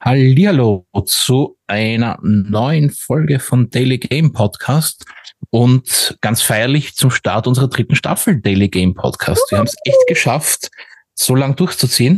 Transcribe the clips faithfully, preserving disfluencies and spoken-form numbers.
Hallihallo zu einer neuen Folge von Daily Game Podcast und ganz feierlich zum Start unserer dritten Staffel Daily Game Podcast. Wir haben es echt geschafft, so lang durchzuziehen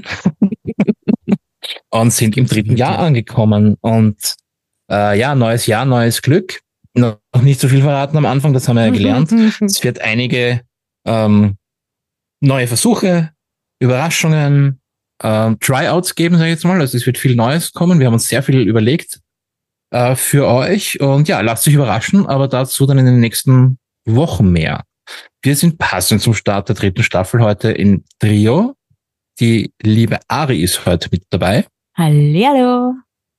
und sind im dritten Jahr angekommen. Und äh, ja, neues Jahr, neues Glück. Noch nicht so viel verraten am Anfang, das haben wir ja gelernt. Es wird einige ähm, neue Versuche, Überraschungen, ähm, Tryouts geben, sage ich jetzt mal. Also es wird viel Neues kommen. Wir haben uns sehr viel überlegt äh, für euch. Und ja, lasst euch überraschen, aber dazu dann in den nächsten Wochen mehr. Wir sind passend zum Start der dritten Staffel heute in Trio. Die liebe Ari ist heute mit dabei. Hallihallo.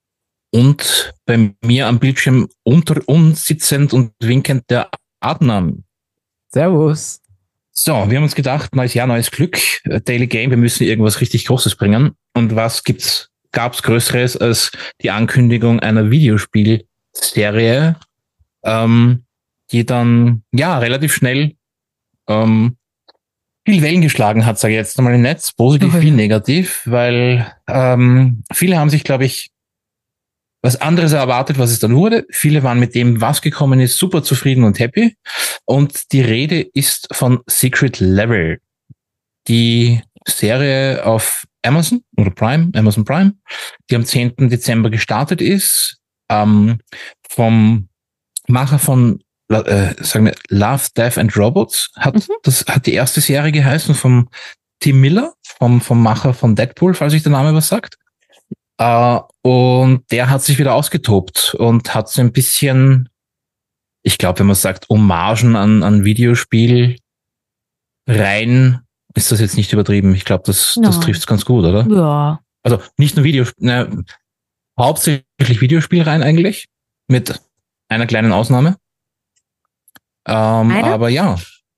Und bei mir am Bildschirm unter uns sitzend und winkend der Adnan. Servus. So, wir haben uns gedacht, neues Jahr, neues Glück, Daily Game, wir müssen irgendwas richtig Großes bringen. Und was gibt's, gab's Größeres als die Ankündigung einer Videospielserie, ähm, die dann, ja, relativ schnell, ähm, viel Wellen geschlagen hat, sage ich jetzt einmal im Netz, positiv Okay. wie negativ, weil, ähm, viele haben sich, glaube ich, was anderes erwartet, was es dann wurde. Viele waren mit dem, was gekommen ist, super zufrieden und happy. Und die Rede ist von Secret Level. Die Serie auf Amazon oder Prime, Amazon Prime, die am zehnten Dezember gestartet ist, ähm, vom Macher von, äh, sagen wir, Love, Death and Robots hat, Mhm. das hat die erste Serie geheißen, vom Tim Miller, vom, vom Macher von Deadpool, falls sich der Name was sagt. Uh, und der hat sich wieder ausgetobt und hat so ein bisschen, ich glaube, wenn man sagt, Hommagen an, an Videospiel rein, ist das jetzt nicht übertrieben. Ich glaube, das, No. das trifft es ganz gut, oder? Ja. Also nicht nur Videospiel, ne, hauptsächlich Videospiel rein eigentlich, mit einer kleinen Ausnahme. Ähm, Eine? aber ja,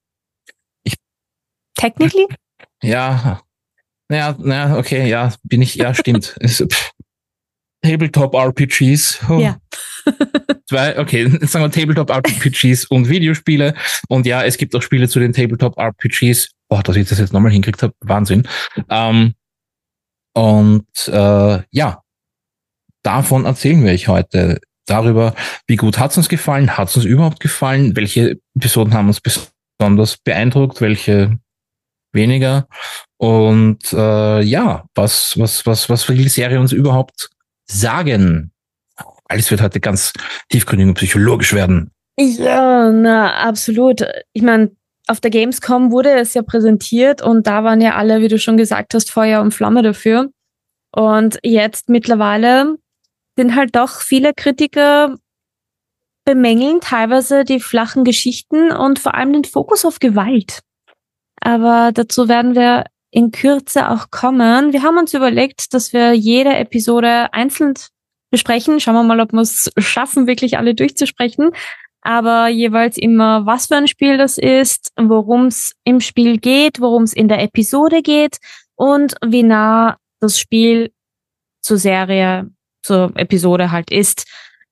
Technically? ja, naja, naja, okay, ja, bin ich, ja, stimmt. Es, pff, Tabletop-R P Gs. Oh. Ja. Zwei, okay, jetzt sagen wir Tabletop-R P Gs und Videospiele. Und ja, es gibt auch Spiele zu den Tabletop-R P Gs. Boah, dass ich das jetzt nochmal hingekriegt habe, Wahnsinn. Ähm, und äh, ja, davon erzählen wir euch heute. Darüber, wie gut hat's uns gefallen, hat's uns überhaupt gefallen, welche Episoden haben uns besonders beeindruckt, welche weniger. Und äh, ja, was, was, was, was will die Serie uns überhaupt sagen? Alles wird heute ganz tiefgründig und psychologisch werden. Ja, na, absolut. Ich meine, auf der Gamescom wurde es ja präsentiert und da waren ja alle, wie du schon gesagt hast, Feuer und Flamme dafür. Und jetzt mittlerweile sind halt doch viele Kritiker bemängeln teilweise die flachen Geschichten und vor allem den Fokus auf Gewalt. Aber dazu werden wir in Kürze auch kommen. Wir haben uns überlegt, dass wir jede Episode einzeln besprechen. Schauen wir mal, ob wir es schaffen, wirklich alle durchzusprechen. Aber jeweils immer, was für ein Spiel das ist, worum es im Spiel geht, worum es in der Episode geht und wie nah das Spiel zur Serie, zur Episode halt ist.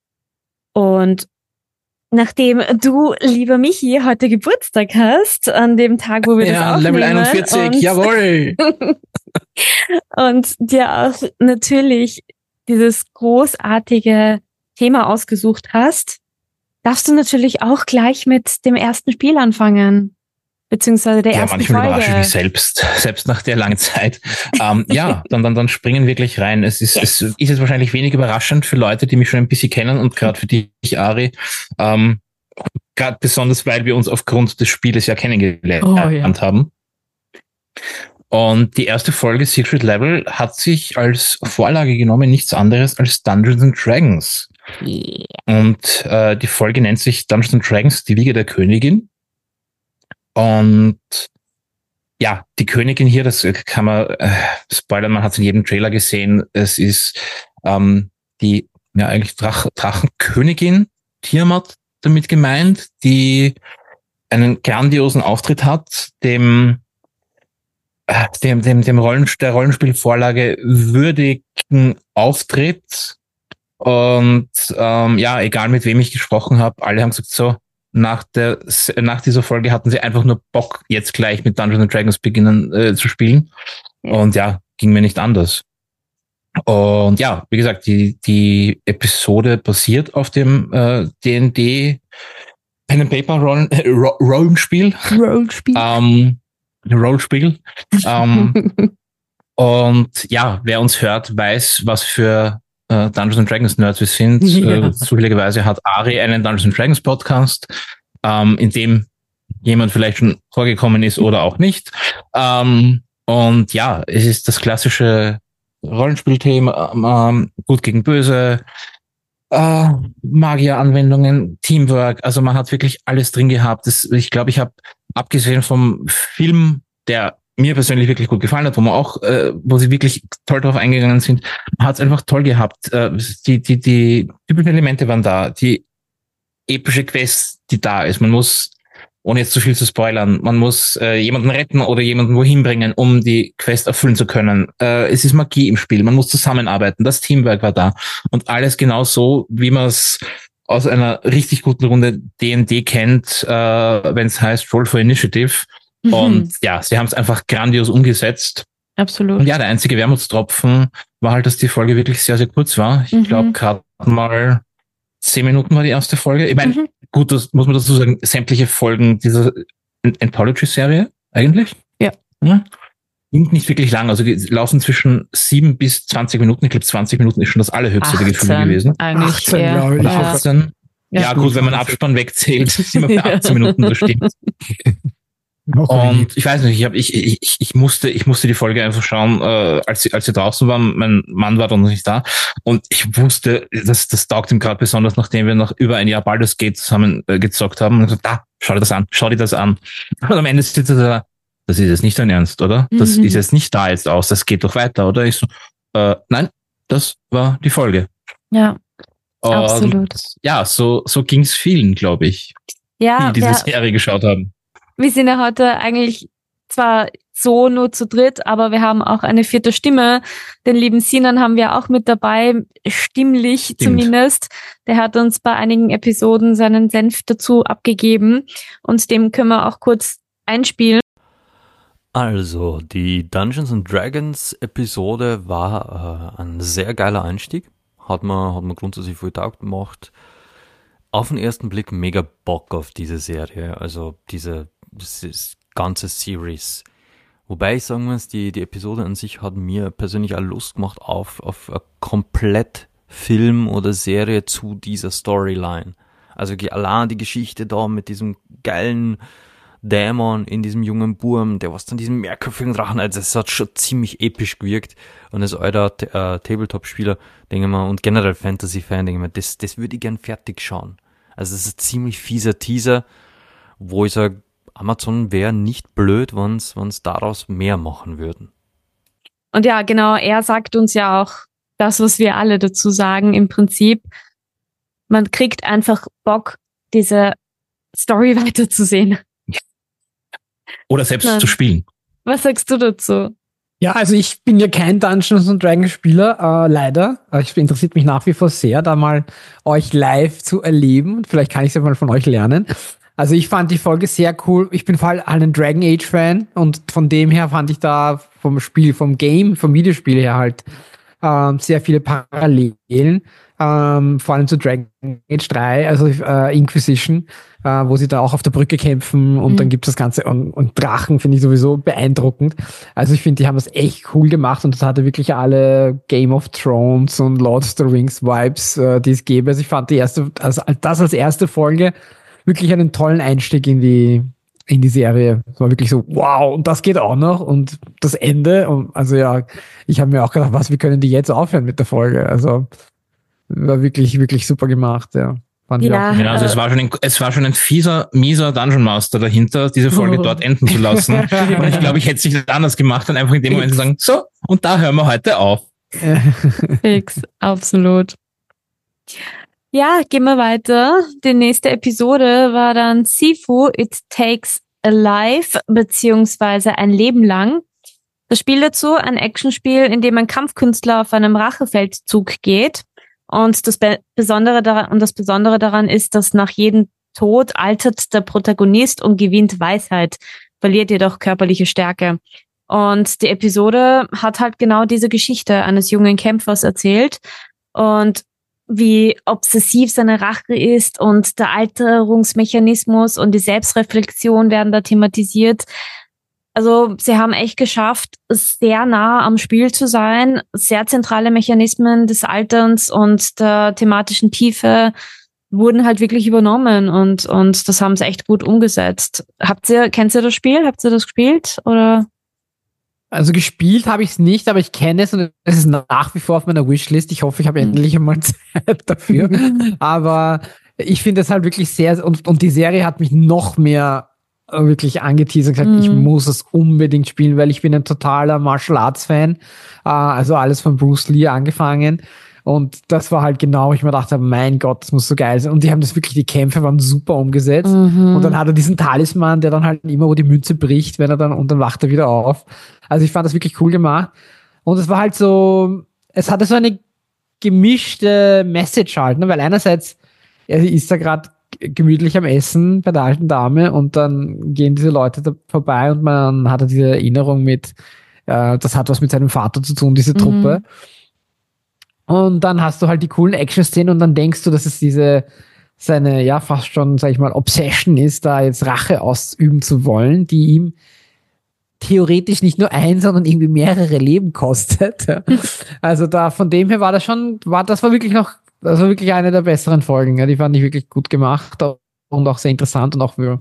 Und nachdem du, lieber Michi, heute Geburtstag hast, an dem Tag, wo wir Ja, das aufnehmen. Level einundvierzig, und, jawohl! und dir auch natürlich dieses großartige Thema ausgesucht hast, darfst du natürlich auch gleich mit dem ersten Spiel anfangen. Beziehungsweise der Ja, ersten manchmal Folge. überrasche ich mich selbst, selbst nach der langen Zeit. ähm, ja, dann, dann, dann springen wir gleich rein. Es ist, es ist jetzt wahrscheinlich wenig überraschend für Leute, die mich schon ein bisschen kennen und gerade für dich, Ari, ähm, gerade besonders, weil wir uns aufgrund des Spieles ja kennengelernt Oh, ja. haben. Und die erste Folge Secret Level hat sich als Vorlage genommen nichts anderes als Dungeons and Dragons. Yeah. Und äh, die Folge nennt sich Dungeons and Dragons, die Wiege der Königin. Und ja, die Königin hier, das kann man äh, spoilern, man hat es in jedem Trailer gesehen. Es ist ähm, die ja eigentlich Drach, Drachenkönigin Tiamat damit gemeint, die einen grandiosen Auftritt hat, dem äh, dem dem dem Rollen, der Rollenspielvorlage würdigen Auftritt. Und ähm, ja, egal mit wem ich gesprochen habe, alle haben gesagt so, nach der nach dieser Folge hatten sie einfach nur Bock, jetzt gleich mit Dungeons and Dragons beginnen äh, zu spielen. Und ja, ging mir nicht anders. Und ja, wie gesagt, die, die Episode basiert auf dem äh, D und D Pen and Paper Rollen, äh, Rollenspiel. Rollenspiel. Ähm, Rollenspiel. ähm, und ja, wer uns hört, weiß, was für äh, Dungeons and Dragons Nerds wir sind. Ja. Äh, zufälligerweise hat Ari einen Dungeons and Dragons Podcast, ähm, in dem jemand vielleicht schon vorgekommen ist oder auch nicht. Ähm, und ja, es ist das klassische Rollenspielthema, ähm, gut gegen böse, äh, Magier-Anwendungen, Teamwork, also man hat wirklich alles drin gehabt. Das, ich glaube, ich habe, abgesehen vom Film, der mir persönlich wirklich gut gefallen hat, wo man auch, äh, wo sie wirklich toll drauf eingegangen sind, man hat es einfach toll gehabt. Äh, die, die, die typischen Elemente waren da, die epische Quest, die da ist. Man muss, ohne jetzt zu viel zu spoilern, man muss äh, jemanden retten oder jemanden wohin bringen, um die Quest erfüllen zu können. Äh, es ist Magie im Spiel, man muss zusammenarbeiten, das Teamwork war da. Und alles genau so, wie man es aus einer richtig guten Runde D und D kennt, äh, wenn es heißt Roll for Initiative. Mhm. Und ja, sie haben es einfach grandios umgesetzt. Absolut. Und ja, der einzige Wermutstropfen war halt, dass die Folge wirklich sehr, sehr kurz war. Ich mhm. glaube, gerade mal zehn Minuten war die erste Folge. Ich meine, mhm. gut, das muss man dazu sagen, sämtliche Folgen dieser Anthology-Serie eigentlich. Ja. ja. Sind nicht wirklich lang. Also die laufen zwischen sieben bis zwanzig Minuten. Ich glaube, zwanzig Minuten ist schon das allerhöchste der Gefühle gewesen. Eigentlich achtzehn, eher. glaube ich. Oder achtzehn. Ja, ja gut, wenn man Abspann wegzählt, sind wir bei achtzehn Minuten, das stimmt. Und ich weiß nicht, ich, hab, ich, ich, ich, musste, ich musste die Folge einfach schauen, äh, als, sie, als sie draußen waren. Mein Mann war dann noch nicht da. Und ich wusste, das, das taugt ihm gerade besonders, nachdem wir noch über ein Jahr Baldur's Gate zusammen äh, gezockt haben. Und ich so, da, schau dir das an, schau dir das an. Und am Ende sitzt er da, das ist jetzt nicht dein Ernst, oder? Das mhm. ist jetzt nicht da jetzt aus, das geht doch weiter, oder? Ich so, äh, nein, das war die Folge. Ja, und absolut. Ja, so, so ging's vielen, glaube ich, ja, die diese ja. Serie geschaut haben. Wir sind ja heute eigentlich zwar so nur zu dritt, aber wir haben auch eine vierte Stimme. Den lieben Sinan haben wir auch mit dabei, stimmlich Stimmt. zumindest. Der hat uns bei einigen Episoden seinen Senf dazu abgegeben und dem können wir auch kurz einspielen. Also, die Dungeons and Dragons Episode war äh, ein sehr geiler Einstieg. Hat man, hat man grundsätzlich viel Tag gemacht. Auf den ersten Blick mega Bock auf diese Serie, also diese das ganze Series. Wobei ich sagen muss, die, die Episode an sich hat mir persönlich auch Lust gemacht auf, auf ein komplett Film oder Serie zu dieser Storyline. Also allein die Geschichte da mit diesem geilen Dämon in diesem jungen Burm, der was dann diesen mehrköpfigen Drachen, also es hat schon ziemlich episch gewirkt. Und als alter äh, Tabletop-Spieler, denke ich mal, und generell Fantasy-Fan, denke ich mal, das, das würde ich gern fertig schauen. Also es ist ein ziemlich fieser Teaser, wo ich sage, Amazon wäre nicht blöd, wenn es daraus mehr machen würden. Und ja, genau, er sagt uns ja auch das, was wir alle dazu sagen, im Prinzip. Man kriegt einfach Bock, diese Story weiterzusehen. Oder selbst Nein. zu spielen. Was sagst du dazu? Ja, also ich bin ja kein Dungeons and Dragons Spieler, äh, leider. Aber es interessiert mich nach wie vor sehr, da mal euch live zu erleben. Vielleicht kann ich es ja mal von euch lernen. Also ich fand die Folge sehr cool. Ich bin vor allem ein Dragon Age Fan und von dem her fand ich da vom Spiel, vom Game, vom Videospiel her halt ähm, sehr viele Parallelen. Ähm, vor allem zu Dragon Age drei, also äh, Inquisition, äh, wo sie da auch auf der Brücke kämpfen und mhm. dann gibt's das Ganze und, und Drachen finde ich sowieso beeindruckend. Also ich finde, die haben das echt cool gemacht und das hatte wirklich alle Game of Thrones und Lord of the Rings Vibes, äh, die es gäbe. Also ich fand die erste, also das als erste Folge wirklich einen tollen Einstieg in die in die Serie. Es war wirklich so, wow, und das geht auch noch und das Ende. Und also ja, ich habe mir auch gedacht, was, wie können die jetzt aufhören mit der Folge? Also war wirklich, wirklich super gemacht, ja. Fand ja. Ich auch. Genau, also es war schon ein, es war schon ein fieser, mieser Dungeon Master dahinter, diese Folge oh. dort enden zu lassen. Und ich glaube, ich hätte es nicht anders gemacht und einfach in dem Moment sagen, so, und da hören wir heute auf. Fix, absolut. Ja, gehen wir weiter. Die nächste Episode war dann Sifu, It Takes a Life, beziehungsweise ein Leben lang. Das Spiel dazu, ein Actionspiel, in dem ein Kampfkünstler auf einem Rachefeldzug geht. Und das Be- Besondere daran, und das Besondere daran ist, dass nach jedem Tod altert der Protagonist und gewinnt Weisheit, verliert jedoch körperliche Stärke. Und die Episode hat halt genau diese Geschichte eines jungen Kämpfers erzählt und wie obsessiv seine Rache ist und der Alterungsmechanismus und die Selbstreflexion werden da thematisiert. Also sie haben echt geschafft, sehr nah am Spiel zu sein, sehr zentrale Mechanismen des Alterns und der thematischen Tiefe wurden halt wirklich übernommen und und das haben sie echt gut umgesetzt. Habt ihr, kennt ihr das Spiel? Habt ihr das gespielt oder? Also gespielt habe ich es nicht, aber ich kenne es und es ist nach wie vor auf meiner Wishlist. Ich hoffe, ich habe endlich einmal Zeit dafür. Aber ich finde es halt wirklich sehr, und, und die Serie hat mich noch mehr wirklich angeteasert und gesagt, mhm. ich muss es unbedingt spielen, weil ich bin ein totaler Martial Arts Fan. Also alles von Bruce Lee angefangen. Und das war halt genau, ich mir dachte, mein Gott, das muss so geil sein. Und die haben das wirklich, die Kämpfe waren super umgesetzt. Mhm. Und dann hat er diesen Talisman, der dann halt immer, wo die Münze bricht, wenn er dann, und dann wacht er wieder auf. Also ich fand das wirklich cool gemacht. Und es war halt so, es hatte so eine gemischte Message halt, ne? Weil einerseits, er ist da gerade gemütlich am Essen bei der alten Dame und dann gehen diese Leute da vorbei und man hat diese Erinnerung mit, äh, das hat was mit seinem Vater zu tun, diese Truppe. Mhm. Und dann hast du halt die coolen Action-Szenen und dann denkst du, dass es diese, seine, ja, fast schon, sag ich mal, Obsession ist, da jetzt Rache ausüben zu wollen, die ihm theoretisch nicht nur ein, sondern irgendwie mehrere Leben kostet. Also da, von dem her war das schon, war, das war wirklich noch, das war wirklich eine der besseren Folgen. Ja, die fand ich wirklich gut gemacht und auch sehr interessant und auch für,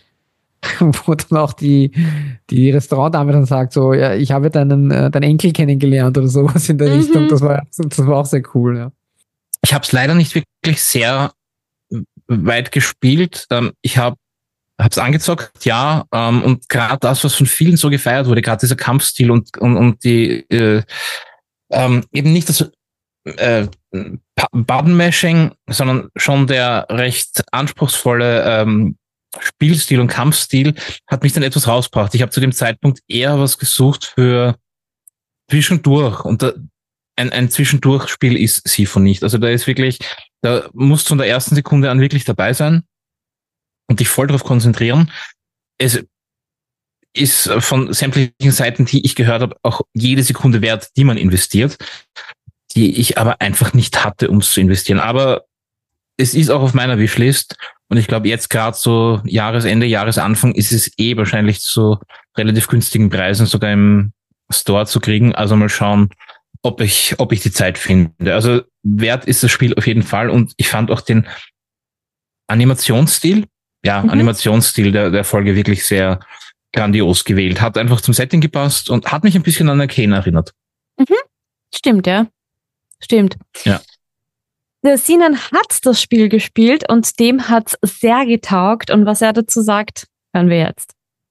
wo dann auch die, die Restaurantdame dann sagt, so, ja, ich habe deinen, äh, deinen Enkel kennengelernt oder sowas in der mhm. Richtung. Das war, das war auch sehr cool, ja. Ich habe es leider nicht wirklich sehr weit gespielt. Ähm, ich habe hab's angezockt, ja, ähm, und gerade das, was von vielen so gefeiert wurde, gerade dieser Kampfstil und, und, und die, äh, ähm, eben nicht das äh, Button-Mashing, sondern schon der recht anspruchsvolle ähm, Spielstil und Kampfstil hat mich dann etwas rausgebracht. Ich habe zu dem Zeitpunkt eher was gesucht für zwischendurch und da, ein, ein Zwischendurchspiel ist Sifu nicht. Also da ist wirklich, da musst du von der ersten Sekunde an wirklich dabei sein und dich voll darauf konzentrieren. Es ist von sämtlichen Seiten, die ich gehört habe, auch jede Sekunde wert, die man investiert, die ich aber einfach nicht hatte, um es zu investieren. Aber es ist auch auf meiner Wishlist und ich glaube jetzt gerade so Jahresende, Jahresanfang ist es eh wahrscheinlich zu relativ günstigen Preisen sogar im Store zu kriegen. Also mal schauen, ob ich, ob ich die Zeit finde. Also wert ist das Spiel auf jeden Fall und ich fand auch den Animationsstil, ja, mhm. Animationsstil der, der Folge wirklich sehr grandios gewählt. Hat einfach zum Setting gepasst und hat mich ein bisschen an Arcane erinnert. Mhm. Stimmt, ja. Stimmt. Ja. Der Sinan hat das Spiel gespielt und dem hat's sehr getaugt. Und was er dazu sagt, hören wir jetzt.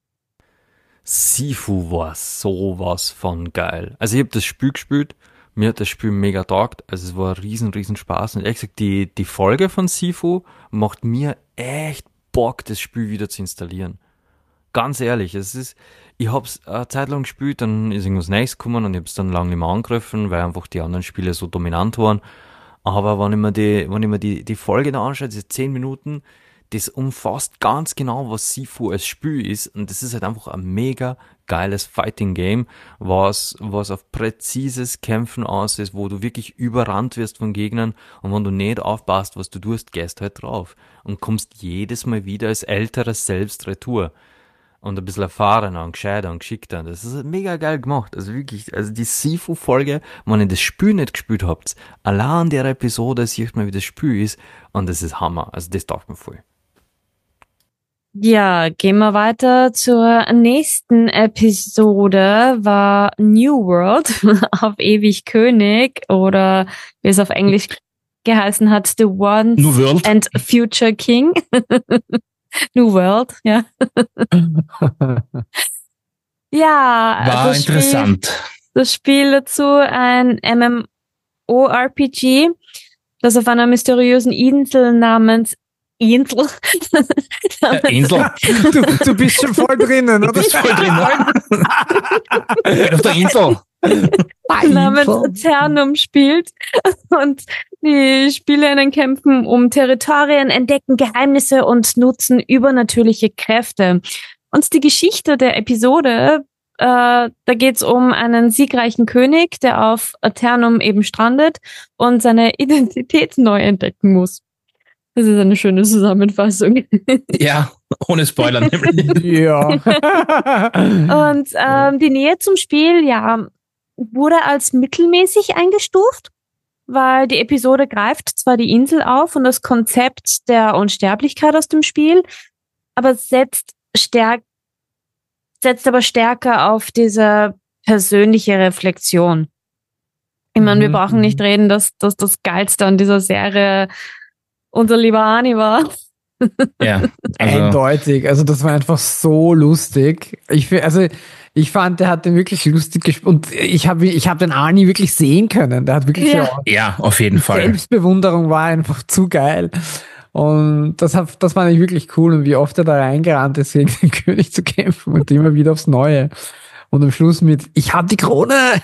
Sifu war sowas von geil. Also ich habe das Spiel gespielt, mir hat das Spiel mega taugt. Also es war riesen, riesen Spaß. Und ehrlich gesagt, die, die Folge von Sifu macht mir echt Bock, das Spiel wieder zu installieren. Ganz ehrlich, es ist, ich hab's eine Zeit lang gespielt, dann ist irgendwas Neues gekommen und ich hab's dann lange nicht mehr angegriffen, weil einfach die anderen Spiele so dominant waren. Aber wenn ich mir die, wenn ich mir die, die Folge da anschaue, diese zehn Minuten, das umfasst ganz genau, was Sifu als Spiel ist. Und das ist halt einfach ein mega geiles Fighting-Game, was, was auf präzises Kämpfen aus ist, wo du wirklich überrannt wirst von Gegnern. Und wenn du nicht aufpasst, was du tust, gehst halt drauf. Und kommst jedes Mal wieder als älteres Selbst retour. Und ein bisschen erfahrener und gescheiter und geschickter. Das ist mega geil gemacht. Also wirklich, also die Sifu-Folge, wenn ihr das Spiel nicht gespielt habt, allein an der Episode sieht man, wie das Spiel ist. Und das ist Hammer. Also das taugt mir voll. Ja, gehen wir weiter zur nächsten Episode. War New World auf ewig König oder wie es auf Englisch geheißen hat, The Once and Future King. New World, ja. Ja, war das interessant. Spiel, das Spiel dazu ein MMORPG, das auf einer mysteriösen Insel namens Insel. namens Insel. Du, du bist schon voll drinnen, oder? Du bist voll drinnen. Auf der Insel. namens Eternum spielt und die SpielerInnen kämpfen um Territorien, entdecken Geheimnisse und nutzen übernatürliche Kräfte. Und die Geschichte der Episode Äh, da geht's um einen siegreichen König, der auf Aeternum eben strandet und seine Identität neu entdecken muss. Das ist eine schöne Zusammenfassung. Ja, ohne Spoiler nämlich. Ja. Und ähm, die Nähe zum Spiel, ja, wurde als mittelmäßig eingestuft, weil die Episode greift zwar die Insel auf und das Konzept der Unsterblichkeit aus dem Spiel, aber setzt stärk setzt aber stärker auf diese persönliche Reflexion. Ich meine, wir Mhm, brauchen nicht mhm. reden, dass, dass das Geilste an dieser Serie unser lieber Ani war. Ja, also, Eindeutig. Also das war einfach so lustig. Ich fi- also ich fand, der hat den wirklich lustig gespielt und ich habe ich hab den Arnie wirklich sehen können. Der hat wirklich Ja. ja. ja, auf jeden Fall. Selbstbewunderung war einfach zu geil. Und das, hat, das fand ich wirklich cool und wie oft er da reingerannt ist, gegen den König zu kämpfen und immer wieder aufs Neue. Und am Schluss mit, ich hab die Krone!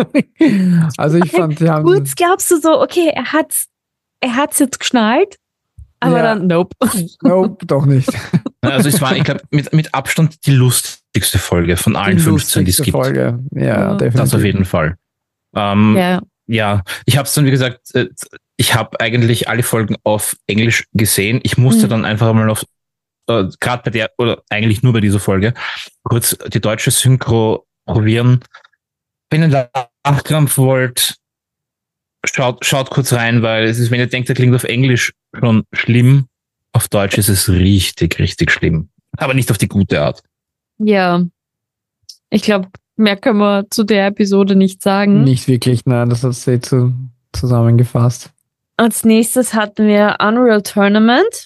Also ich fand, die haben... Kurz glaubst du so, okay, er hat's, er hat's jetzt geschnallt, aber Ja. dann nope. Nope, doch nicht. Also es war, ich glaube, mit, mit Abstand die lustigste Folge von allen Die fünfzehn, die es lustigste gibt. Folge. Ja, Ja. definitiv. Das auf jeden Fall. Ähm, Ja. Ja, ich habe es dann, wie gesagt, äh, ich habe eigentlich alle Folgen auf Englisch gesehen. Ich musste Mhm. dann einfach mal auf, äh, gerade bei der, oder eigentlich nur bei dieser Folge, kurz die deutsche Synchro probieren. Wenn ihr Nachkrampf wollt, schaut, schaut kurz rein, weil es ist, wenn ihr denkt, der klingt auf Englisch schon schlimm, auf Deutsch ist es richtig, richtig schlimm. Aber nicht auf die gute Art. Ja. Ich glaube, mehr können wir zu der Episode nicht sagen. Nicht wirklich, nein, das hat sie zu, zusammengefasst. Als nächstes hatten wir Unreal Tournament.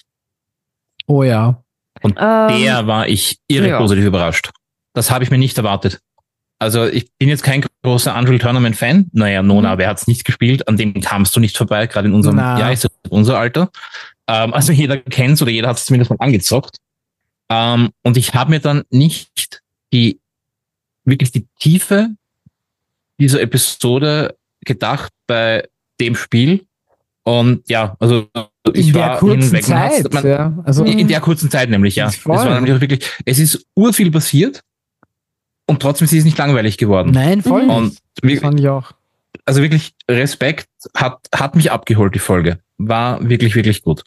Oh ja. Ähm, Der war ich irre ja. positiv überrascht. Das habe ich mir nicht erwartet. Also ich bin jetzt kein großer Unreal Tournament Fan. Naja, Nona, Mhm. wer hat's nicht gespielt? An dem kamst du nicht vorbei, gerade in unserem, Na. ja, ist das unser Alter. Ähm, also jeder kennt's oder jeder hat es zumindest mal angezockt. Ähm, und ich habe mir dann nicht die, wirklich die Tiefe dieser Episode gedacht bei dem Spiel. Und ja, also ich In der war kurzen hinweg. Man hat's- Zeit. man, ja. Also, in in der kurzen Zeit nämlich, ja. Das Es ist voll. war nämlich auch wirklich, es ist urviel passiert und trotzdem ist es nicht langweilig geworden. nein, voll Mhm. nicht. Und Das wir- fand ich auch. also wirklich Respekt, hat, hat mich abgeholt, die Folge. War wirklich, wirklich gut.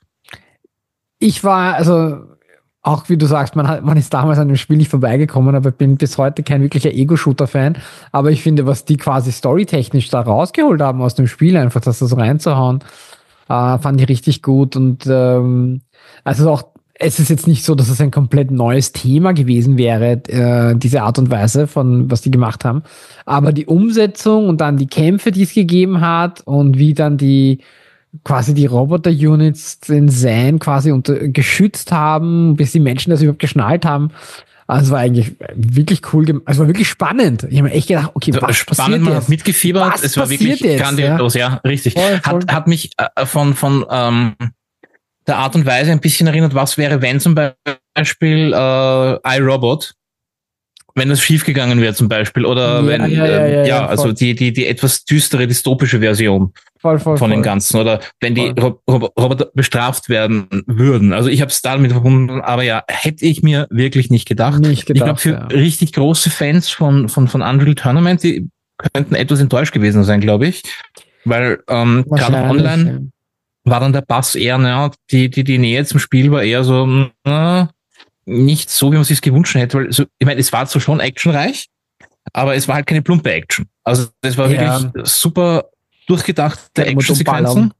Ich war, also, auch wie du sagst, man, hat, man ist damals an dem Spiel nicht vorbeigekommen, aber ich bin bis heute kein wirklicher Ego-Shooter-Fan. Aber ich finde, was die quasi storytechnisch da rausgeholt haben aus dem Spiel, einfach das so reinzuhauen, äh, fand ich richtig gut. Und ähm, also auch, es ist jetzt nicht so, dass es ein komplett neues Thema gewesen wäre, äh, diese Art und Weise von, was die gemacht haben. Aber die Umsetzung und dann die Kämpfe, die es gegeben hat und wie dann die quasi die Roboter-Units den Zan quasi unter, geschützt haben, bis die Menschen das überhaupt geschnallt haben. Also es war eigentlich wirklich cool, gem- also es war wirklich spannend. Ich habe mir echt gedacht, okay, Also was spannend, passiert man jetzt? hat mitgefiebert. Was Es war passiert wirklich jetzt, grandios, ja, richtig. Voll, voll. Hat, hat mich äh, von, von ähm, der Art und Weise ein bisschen erinnert, was wäre, wenn zum Beispiel äh, iRobot, wenn das schiefgegangen wäre zum Beispiel, oder Ja, wenn, ja, ja, ähm, ja, ja, ja, also voll. die, die, die etwas düstere, dystopische Version Voll, voll, von voll. dem Ganzen, oder wenn die Voll. Rob Roboter bestraft werden würden. Also ich habe es damit verbunden, aber ja, hätte ich mir wirklich nicht gedacht. Nicht Ich glaube, gedacht, für ja. richtig große Fans von, von, von Unreal Tournament, die könnten etwas enttäuscht gewesen sein, glaube ich. Weil ähm, gerade Wahrscheinlich, online war dann der Bass eher, naja, die, die, die Nähe zum Spiel war eher so, na, nicht so, wie man sich gewünscht hätte. Weil, so, ich meine, es war zwar schon actionreich, aber es war halt keine plumpe Action. Also es war Ja. wirklich super durchgedachte Der immer Actionsequenzen, dumm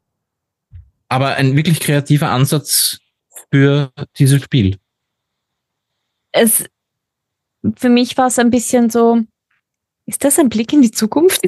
aber ein wirklich kreativer Ansatz für dieses Spiel. Es, für mich war es ein bisschen so, ist das ein Blick in die Zukunft?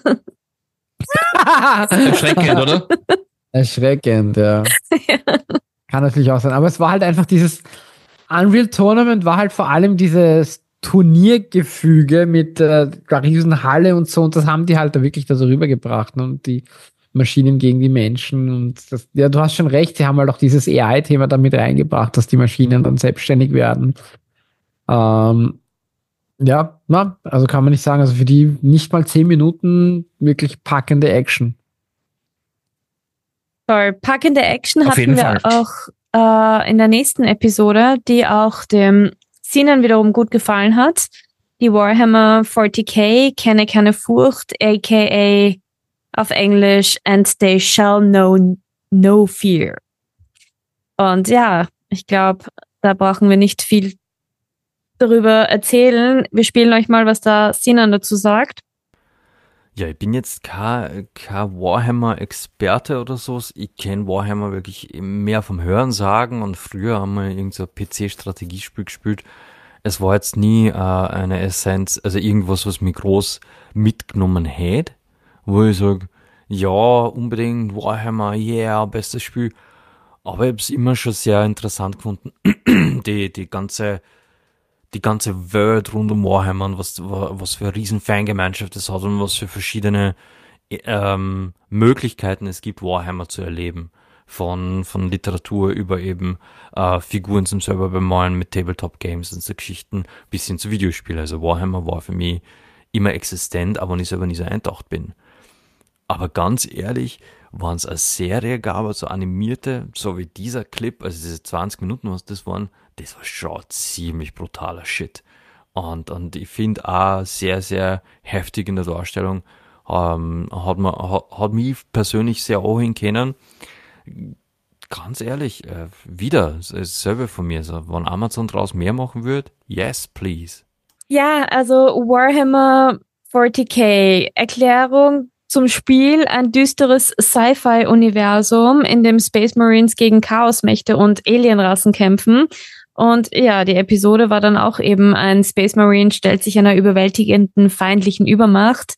Erschreckend, oder? Erschreckend, ja. Kann natürlich auch sein. Aber es war halt einfach dieses Unreal Tournament war halt vor allem dieses Turniergefüge mit äh, der Riesenhalle und so. Und das haben die halt da wirklich da so rübergebracht. Ne? Und die Maschinen gegen die Menschen. Und das, ja, du hast schon recht, sie haben halt auch dieses A I-Thema damit reingebracht, dass die Maschinen dann selbstständig werden. Ähm, ja, na, also kann man nicht sagen. Also für die nicht mal zehn Minuten wirklich packende Action. Voll. Packende Action Auf hatten jeden wir Fall. auch äh, in der nächsten Episode, die auch dem Sinan wiederum gut gefallen hat. die Warhammer forty K, kenne keine Furcht, aka auf Englisch, and they shall know no fear. Und ja, ich glaube, da brauchen wir nicht viel darüber erzählen. Wir spielen euch mal, was da Sinan dazu sagt. Ja, ich bin jetzt kein, kein Warhammer-Experte oder so. Ich kenne Warhammer wirklich mehr vom Hören sagen und früher haben wir irgend so ein P C-Strategiespiel gespielt. Es war jetzt nie äh, eine Essenz, also irgendwas, was mich groß mitgenommen hätte, wo ich sage, ja, unbedingt Warhammer, yeah, bestes Spiel. Aber ich habe es immer schon sehr interessant gefunden, die, die ganze die ganze Welt rund um Warhammer und was, was für eine riesen Fangemeinschaft es hat und was für verschiedene ähm, Möglichkeiten es gibt, Warhammer zu erleben. Von, von Literatur über eben äh, Figuren zum selber bemalen mit Tabletop-Games und so Geschichten bis hin zu Videospielen. Also Warhammer war für mich immer existent, aber wenn ich selber nie so eintaucht bin. Aber ganz ehrlich, wenn es eine Serie gab, so also animierte, so wie dieser Clip, also diese zwanzig Minuten, was das waren, das war schon ziemlich brutaler Shit. Und, und ich finde auch sehr, sehr heftig in der Darstellung, ähm, hat, man, hat, hat mich persönlich sehr anhören können. Ganz ehrlich, äh, wieder, dasselbe von mir. So, wenn Amazon draus mehr machen würde, yes, please. Ja, also Warhammer forty K, Erklärung zum Spiel, ein düsteres Sci-Fi-Universum, in dem Space Marines gegen Chaosmächte und Alienrassen kämpfen. Und ja, die Episode war dann auch eben, ein Space Marine stellt sich einer überwältigenden feindlichen Übermacht.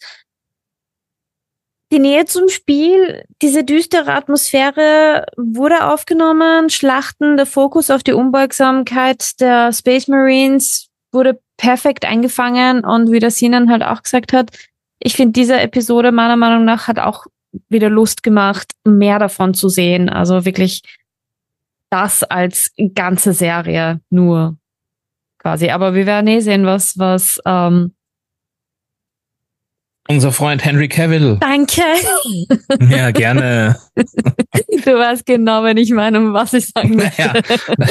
Die Nähe zum Spiel, diese düstere Atmosphäre wurde aufgenommen, Schlachten, der Fokus auf die Unbeugsamkeit der Space Marines wurde perfekt eingefangen und wie der Sinan halt auch gesagt hat, ich finde, diese Episode meiner Meinung nach hat auch wieder Lust gemacht, mehr davon zu sehen. Also wirklich das als ganze Serie nur quasi. Aber wir werden eh sehen, was, was, ähm unser Freund Henry Cavill. Danke. Ja, gerne. Du weißt genau, wenn ich meine, was ich sagen möchte. Ja.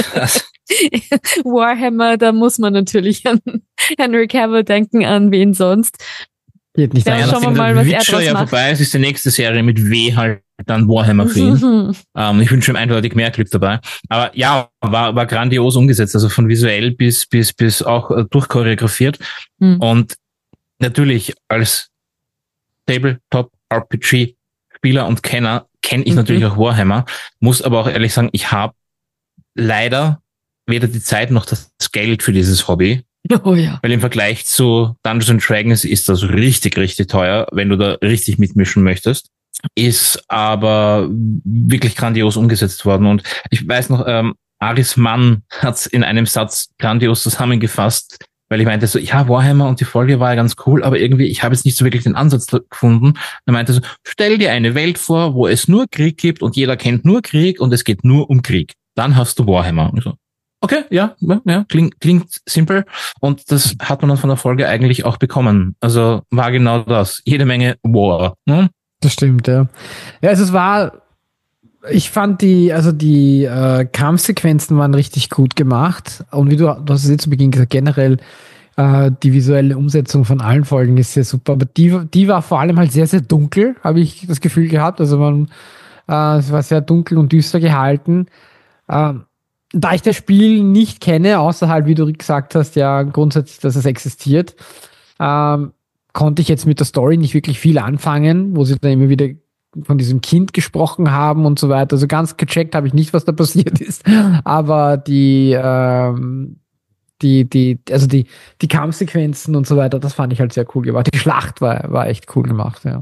Warhammer, da muss man natürlich an Henry Cavill denken, an wen sonst. Geht nicht ja, schauen wir mal, was er draus ja macht. Vorbei ist, ist die nächste Serie mit W halt dann Warhammer für ihn. Mhm. Ähm, ich wünsche ihm eindeutig mehr Glück dabei. Aber ja, war, war grandios umgesetzt, also von visuell bis, bis, bis auch äh, durchchoreografiert. Mhm. Und natürlich als Tabletop-R P G-Spieler und Kenner kenne ich mhm. natürlich auch Warhammer, muss aber auch ehrlich sagen, ich habe leider weder die Zeit noch das Geld für dieses Hobby. Oh ja. Weil im Vergleich zu Dungeons and Dragons ist das richtig, richtig teuer, wenn du da richtig mitmischen möchtest. Ist aber wirklich grandios umgesetzt worden. Und ich weiß noch, ähm, Aris Mann hat es in einem Satz grandios zusammengefasst, weil ich meinte so, ja, Warhammer und die Folge war ja ganz cool, aber irgendwie, ich habe jetzt nicht so wirklich den Ansatz gefunden. Er meinte so, stell dir eine Welt vor, wo es nur Krieg gibt und jeder kennt nur Krieg und es geht nur um Krieg. Dann hast du Warhammer. Und ich so, okay, ja, ja, klingt, klingt simpel. Und das hat man dann von der Folge eigentlich auch bekommen. Also war genau das. Jede Menge War. Ne? Das stimmt, ja. Ja, also es war, ich fand die, also die äh, Kampfsequenzen waren richtig gut gemacht. Und wie du, du hast es jetzt zu Beginn gesagt, generell äh, die visuelle Umsetzung von allen Folgen ist sehr super. Aber die, die war vor allem halt sehr, sehr dunkel, habe ich das Gefühl gehabt. Also man, äh, es war sehr dunkel und düster gehalten. Ähm, Da ich das Spiel nicht kenne, außer halt, wie du gesagt hast, ja, grundsätzlich, dass es existiert, ähm, konnte ich jetzt mit der Story nicht wirklich viel anfangen, wo sie dann immer wieder von diesem Kind gesprochen haben und so weiter. Also ganz gecheckt habe ich nicht, was da passiert ist. Aber die, ähm, die, die, also die, die Kampfsequenzen und so weiter, das fand ich halt sehr cool gemacht. Die Schlacht war, war echt cool gemacht, ja.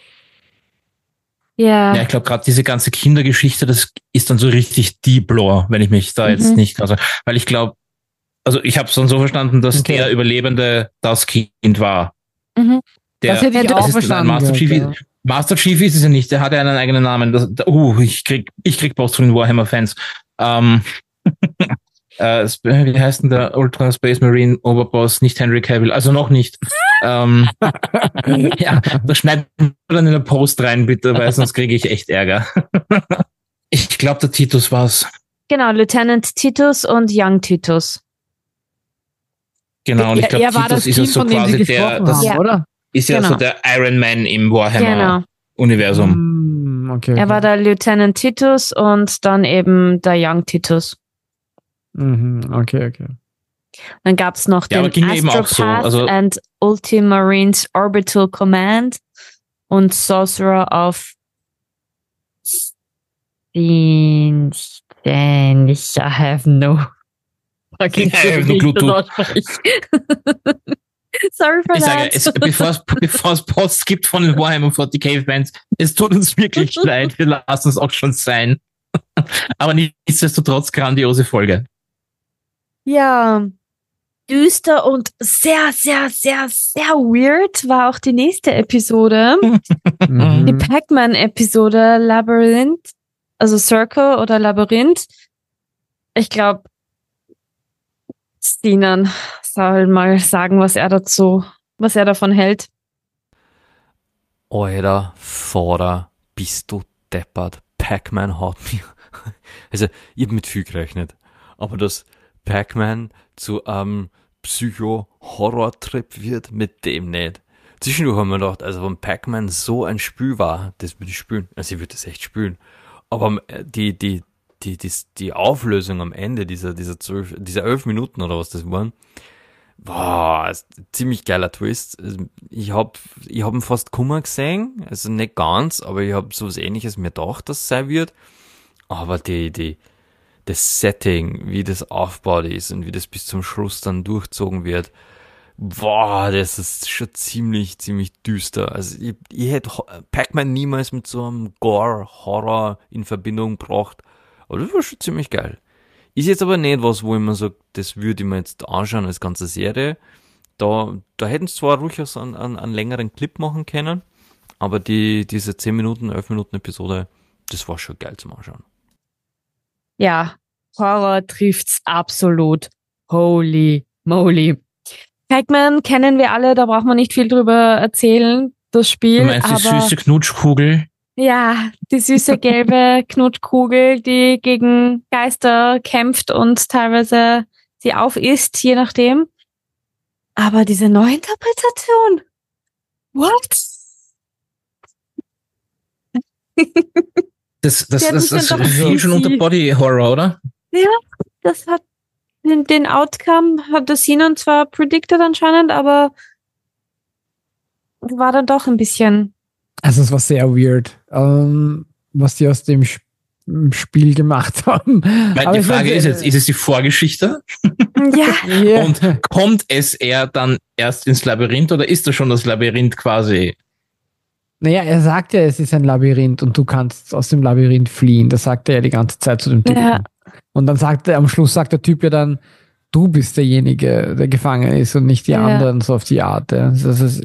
Ja. Ja, ich glaube, gerade diese ganze Kindergeschichte, das ist dann so richtig Deep Lore, wenn ich mich da mhm. jetzt nicht, also, weil ich glaube, also ich habe es dann so verstanden, dass okay. der Überlebende das Kind war. Mhm. Der, das hätte ich auch verstanden. Master Chief, ja. Master Chief ist es ja nicht, der hat ja einen eigenen Namen. Das, uh, ich krieg, ich krieg Post von den Warhammer-Fans. Ähm, äh, wie heißt denn der Ultra Space Marine Oberboss? Nicht Henry Cavill, also noch nicht. ähm, ja, das schneiden wir dann in der Post rein, bitte, weil sonst kriege ich echt Ärger. Ich glaube, der Titus war's. Genau, Lieutenant Titus und Young Titus. Genau, und ich Er, glaube, er war das Titus ist Team, ja so von dem sie quasi der, gesprochen das haben, Ja. oder? ist ja Genau. so der Iron Man im Warhammer-Universum. Hm, okay, okay. Er war der Lieutenant Titus und dann eben der Young Titus. Mhm, okay, okay. Dann gab es noch Ja, aber den ging mir eben auch so, Astropath also- and Ultramarines Orbital Command und Sorcerer of Instant. I have no fucking I have no clue, wie ich clue das ausspreche. Sorry for Ich sage, that. es, bevor es, bevor es Posts gibt von den Warhammer forty-K Fans, es tut uns wirklich leid, wir lassen es auch schon sein. Aber nichtsdestotrotz grandiose Folge. Ja, düster und sehr, sehr, sehr, sehr weird war auch die nächste Episode. Die Mhm. Pac-Man-Episode Labyrinth, also Circle oder Labyrinth. Ich glaube, Stinan soll mal sagen, was er dazu, was er davon hält. Alter, Vater, bist du deppert. Pac-Man hat mich. Also, ich hab mit viel gerechnet. Aber dass Pac-Man zu einem Psycho-Horror-Trip wird, mit dem nicht. Zwischendurch haben wir gedacht, also wenn Pac-Man so ein Spiel war, das würde ich spielen. Also ich würde das echt spielen. Aber die, die, die, die, die Auflösung am Ende dieser, dieser zwölf, dieser elf Minuten oder was das waren, war ein ziemlich geiler Twist. Ich hab, ich hab ihn fast Kummer gesehen, also nicht ganz, aber ich hab sowas Ähnliches mir gedacht, dass es sein wird. Aber die, die, das Setting, wie das aufgebaut ist und wie das bis zum Schluss dann durchzogen wird, boah, das ist schon ziemlich, ziemlich düster. Also ich, ich hätte Pac-Man niemals mit so einem Gore-Horror in Verbindung gebracht, aber das war schon ziemlich geil. Ist jetzt aber nicht was, wo ich mir sage, das würde ich mir jetzt anschauen als ganze Serie. Da, da hätten sie zwar durchaus einen, einen, einen längeren Clip machen können, aber die, diese zehn Minuten, elf Minuten Episode, das war schon geil zum Anschauen. Ja, Horror trifft's absolut. Holy moly. Pac-Man kennen wir alle, da braucht man nicht viel drüber erzählen, das Spiel. Du meinst die aber süße Knutschkugel? ja, die süße gelbe Knutschkugel, die gegen Geister kämpft und teilweise sie aufisst, je nachdem. Aber diese Neuinterpretation. What? Das, das, Die hat das, mich das, dann das doch fiel schon unter sie- Body Horror, oder? Das hat den, den Outcome, hat das Sinan zwar predicted anscheinend, aber war dann doch ein bisschen. Also es war sehr weird, ähm, was die aus dem Sp Spiel gemacht haben. Weil Aber die ich Frage weiß, ist jetzt, ist es die Vorgeschichte? Ja, Ja. Und kommt es eher dann erst ins Labyrinth oder ist das schon das Labyrinth quasi? Naja, er sagt ja, es ist ein Labyrinth und du kannst aus dem Labyrinth fliehen. Das sagt er ja die ganze Zeit zu dem Typen. Ja. Und dann sagt er, am Schluss sagt der Typ ja dann, du bist derjenige, der gefangen ist und nicht die Ja. anderen, so auf die Art. Ja. Das ist,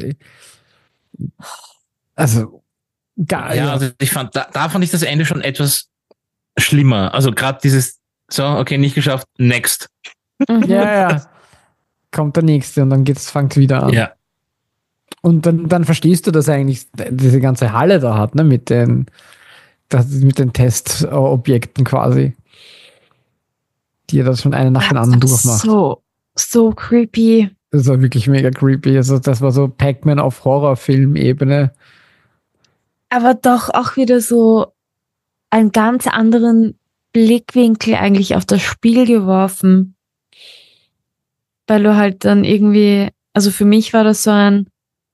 also, gar, Ja, ja. also ich fand, da, da fand ich das Ende schon etwas schlimmer. Also gerade dieses, so, okay, nicht geschafft, next. Mhm. ja, ja. Kommt der nächste und dann geht's, fängt wieder an. Ja. Und dann, dann verstehst du, dass eigentlich diese ganze Halle da hat, ne, mit den, das, mit den Testobjekten quasi. Die er das schon eine nach den anderen durchmacht. So, so creepy. Das war wirklich mega creepy. Also, das war so Pac-Man auf Horrorfilm-Ebene. Aber doch auch wieder so einen ganz anderen Blickwinkel eigentlich auf das Spiel geworfen. Weil du halt dann irgendwie, also für mich war das so ein,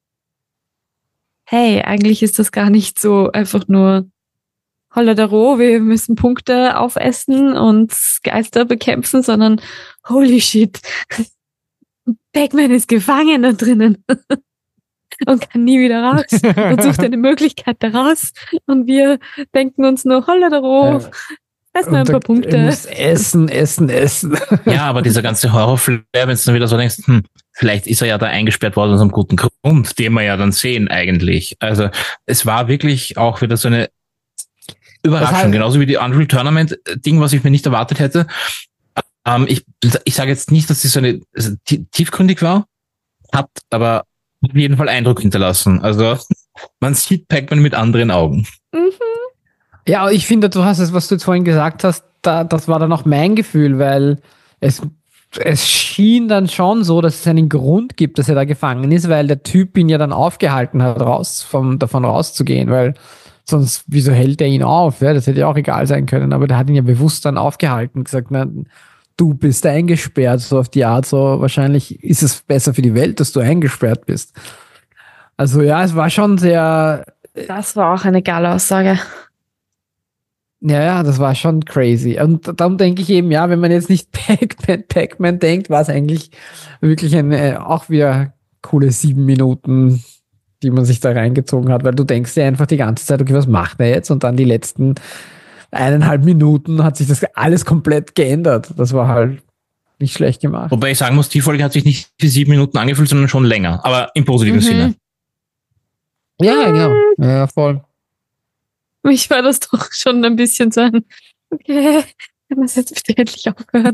hey, eigentlich ist das gar nicht so einfach nur Holladaro, wir müssen Punkte aufessen und Geister bekämpfen, sondern holy shit, Pac-Man ist gefangen da drinnen und kann nie wieder raus und sucht eine Möglichkeit da raus und wir denken uns nur Holladaro, ess mal ein Und paar da- Punkte. Er muss essen, essen, essen. Ja, aber dieser ganze Horrorflair, wenn du dann wieder so denkst, hm, vielleicht ist er ja da eingesperrt worden aus einem guten Grund, den wir ja dann sehen eigentlich. Also es war wirklich auch wieder so eine Überraschung, Das heißt- genauso wie die Unreal Tournament Ding, was ich mir nicht erwartet hätte. Ähm, ich ich sage jetzt nicht, dass sie so eine also, tie- tiefgründig war, hat aber auf jeden Fall Eindruck hinterlassen. Also man sieht Pac-Man mit anderen Augen. Mhm. Ja, aber ich finde, du hast es, was du jetzt vorhin gesagt hast, da, das war dann auch mein Gefühl, weil es es schien dann schon so, dass es einen Grund gibt, dass er da gefangen ist, weil der Typ ihn ja dann aufgehalten hat, raus, vom, davon rauszugehen, weil sonst, wieso hält er ihn auf? Ja, das hätte ja auch egal sein können, aber der hat ihn ja bewusst dann aufgehalten und gesagt, na, du bist eingesperrt, so auf die Art, so wahrscheinlich ist es besser für die Welt, dass du eingesperrt bist. Also ja, es war schon sehr... Das war auch eine geile Aussage. Ja, ja, das war schon crazy. Und darum denke ich eben, ja, wenn man jetzt nicht Pac-Man, Pac-Man denkt, war es eigentlich wirklich eine, auch wieder coole sieben Minuten, die man sich da reingezogen hat, weil du denkst dir einfach die ganze Zeit, okay, was macht er jetzt? Und dann die letzten eineinhalb Minuten hat sich das alles komplett geändert. Das war halt nicht schlecht gemacht. Wobei ich sagen muss, die Folge hat sich nicht für sieben Minuten angefühlt, sondern schon länger, aber im positiven Mhm. Sinne. Ja, ja, genau. Ja, voll. Mich war das doch schon ein bisschen so ein, okay, kann das jetzt bitte endlich aufhören?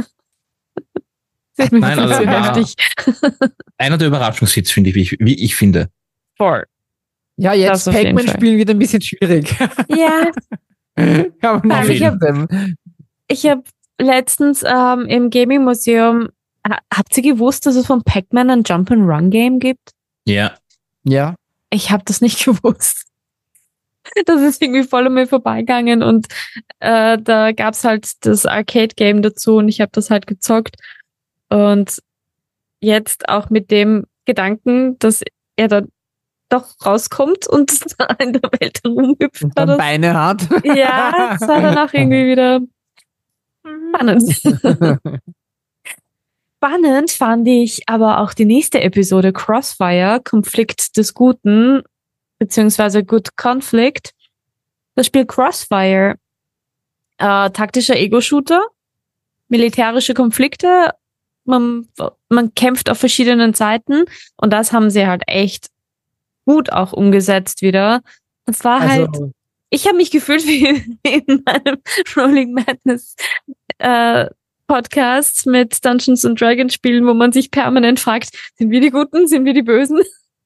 Das ist mir Nein, viel also zu war- heftig. Einer der Überraschungshits, finde ich, wie ich, wie ich finde. Voll. Ja, Das jetzt auf jeden Pac-Man Fall. spielen wird ein bisschen schwierig. Ja, Kann man Nein, nicht ich hab- stimmen. ich habe letztens ähm, im Gaming-Museum, ha- habt ihr gewusst, dass es von Pac-Man ein Jump-and-Run-Game gibt? Ja. Ja. Ich habe das nicht gewusst. Das ist irgendwie voll an mir vorbeigegangen und äh, da gab's halt das Arcade-Game dazu und ich habe das halt gezockt. Und jetzt auch mit dem Gedanken, dass er dann doch rauskommt und in der Welt herumhüpft. Und war dann das, Beine hat. ja, das war dann auch irgendwie wieder spannend. Spannend fand ich aber auch die nächste Episode Crossfire, Konflikt des Guten, beziehungsweise Good Conflict. Das Spiel Crossfire, äh, taktischer Ego-Shooter, militärische Konflikte, man, man kämpft auf verschiedenen Seiten und das haben sie halt echt gut auch umgesetzt wieder. Es war halt, Also, ich habe mich gefühlt wie in meinem Rolling Madness äh, Podcast mit Dungeons and Dragons Spielen, wo man sich permanent fragt, sind wir die Guten, sind wir die Bösen?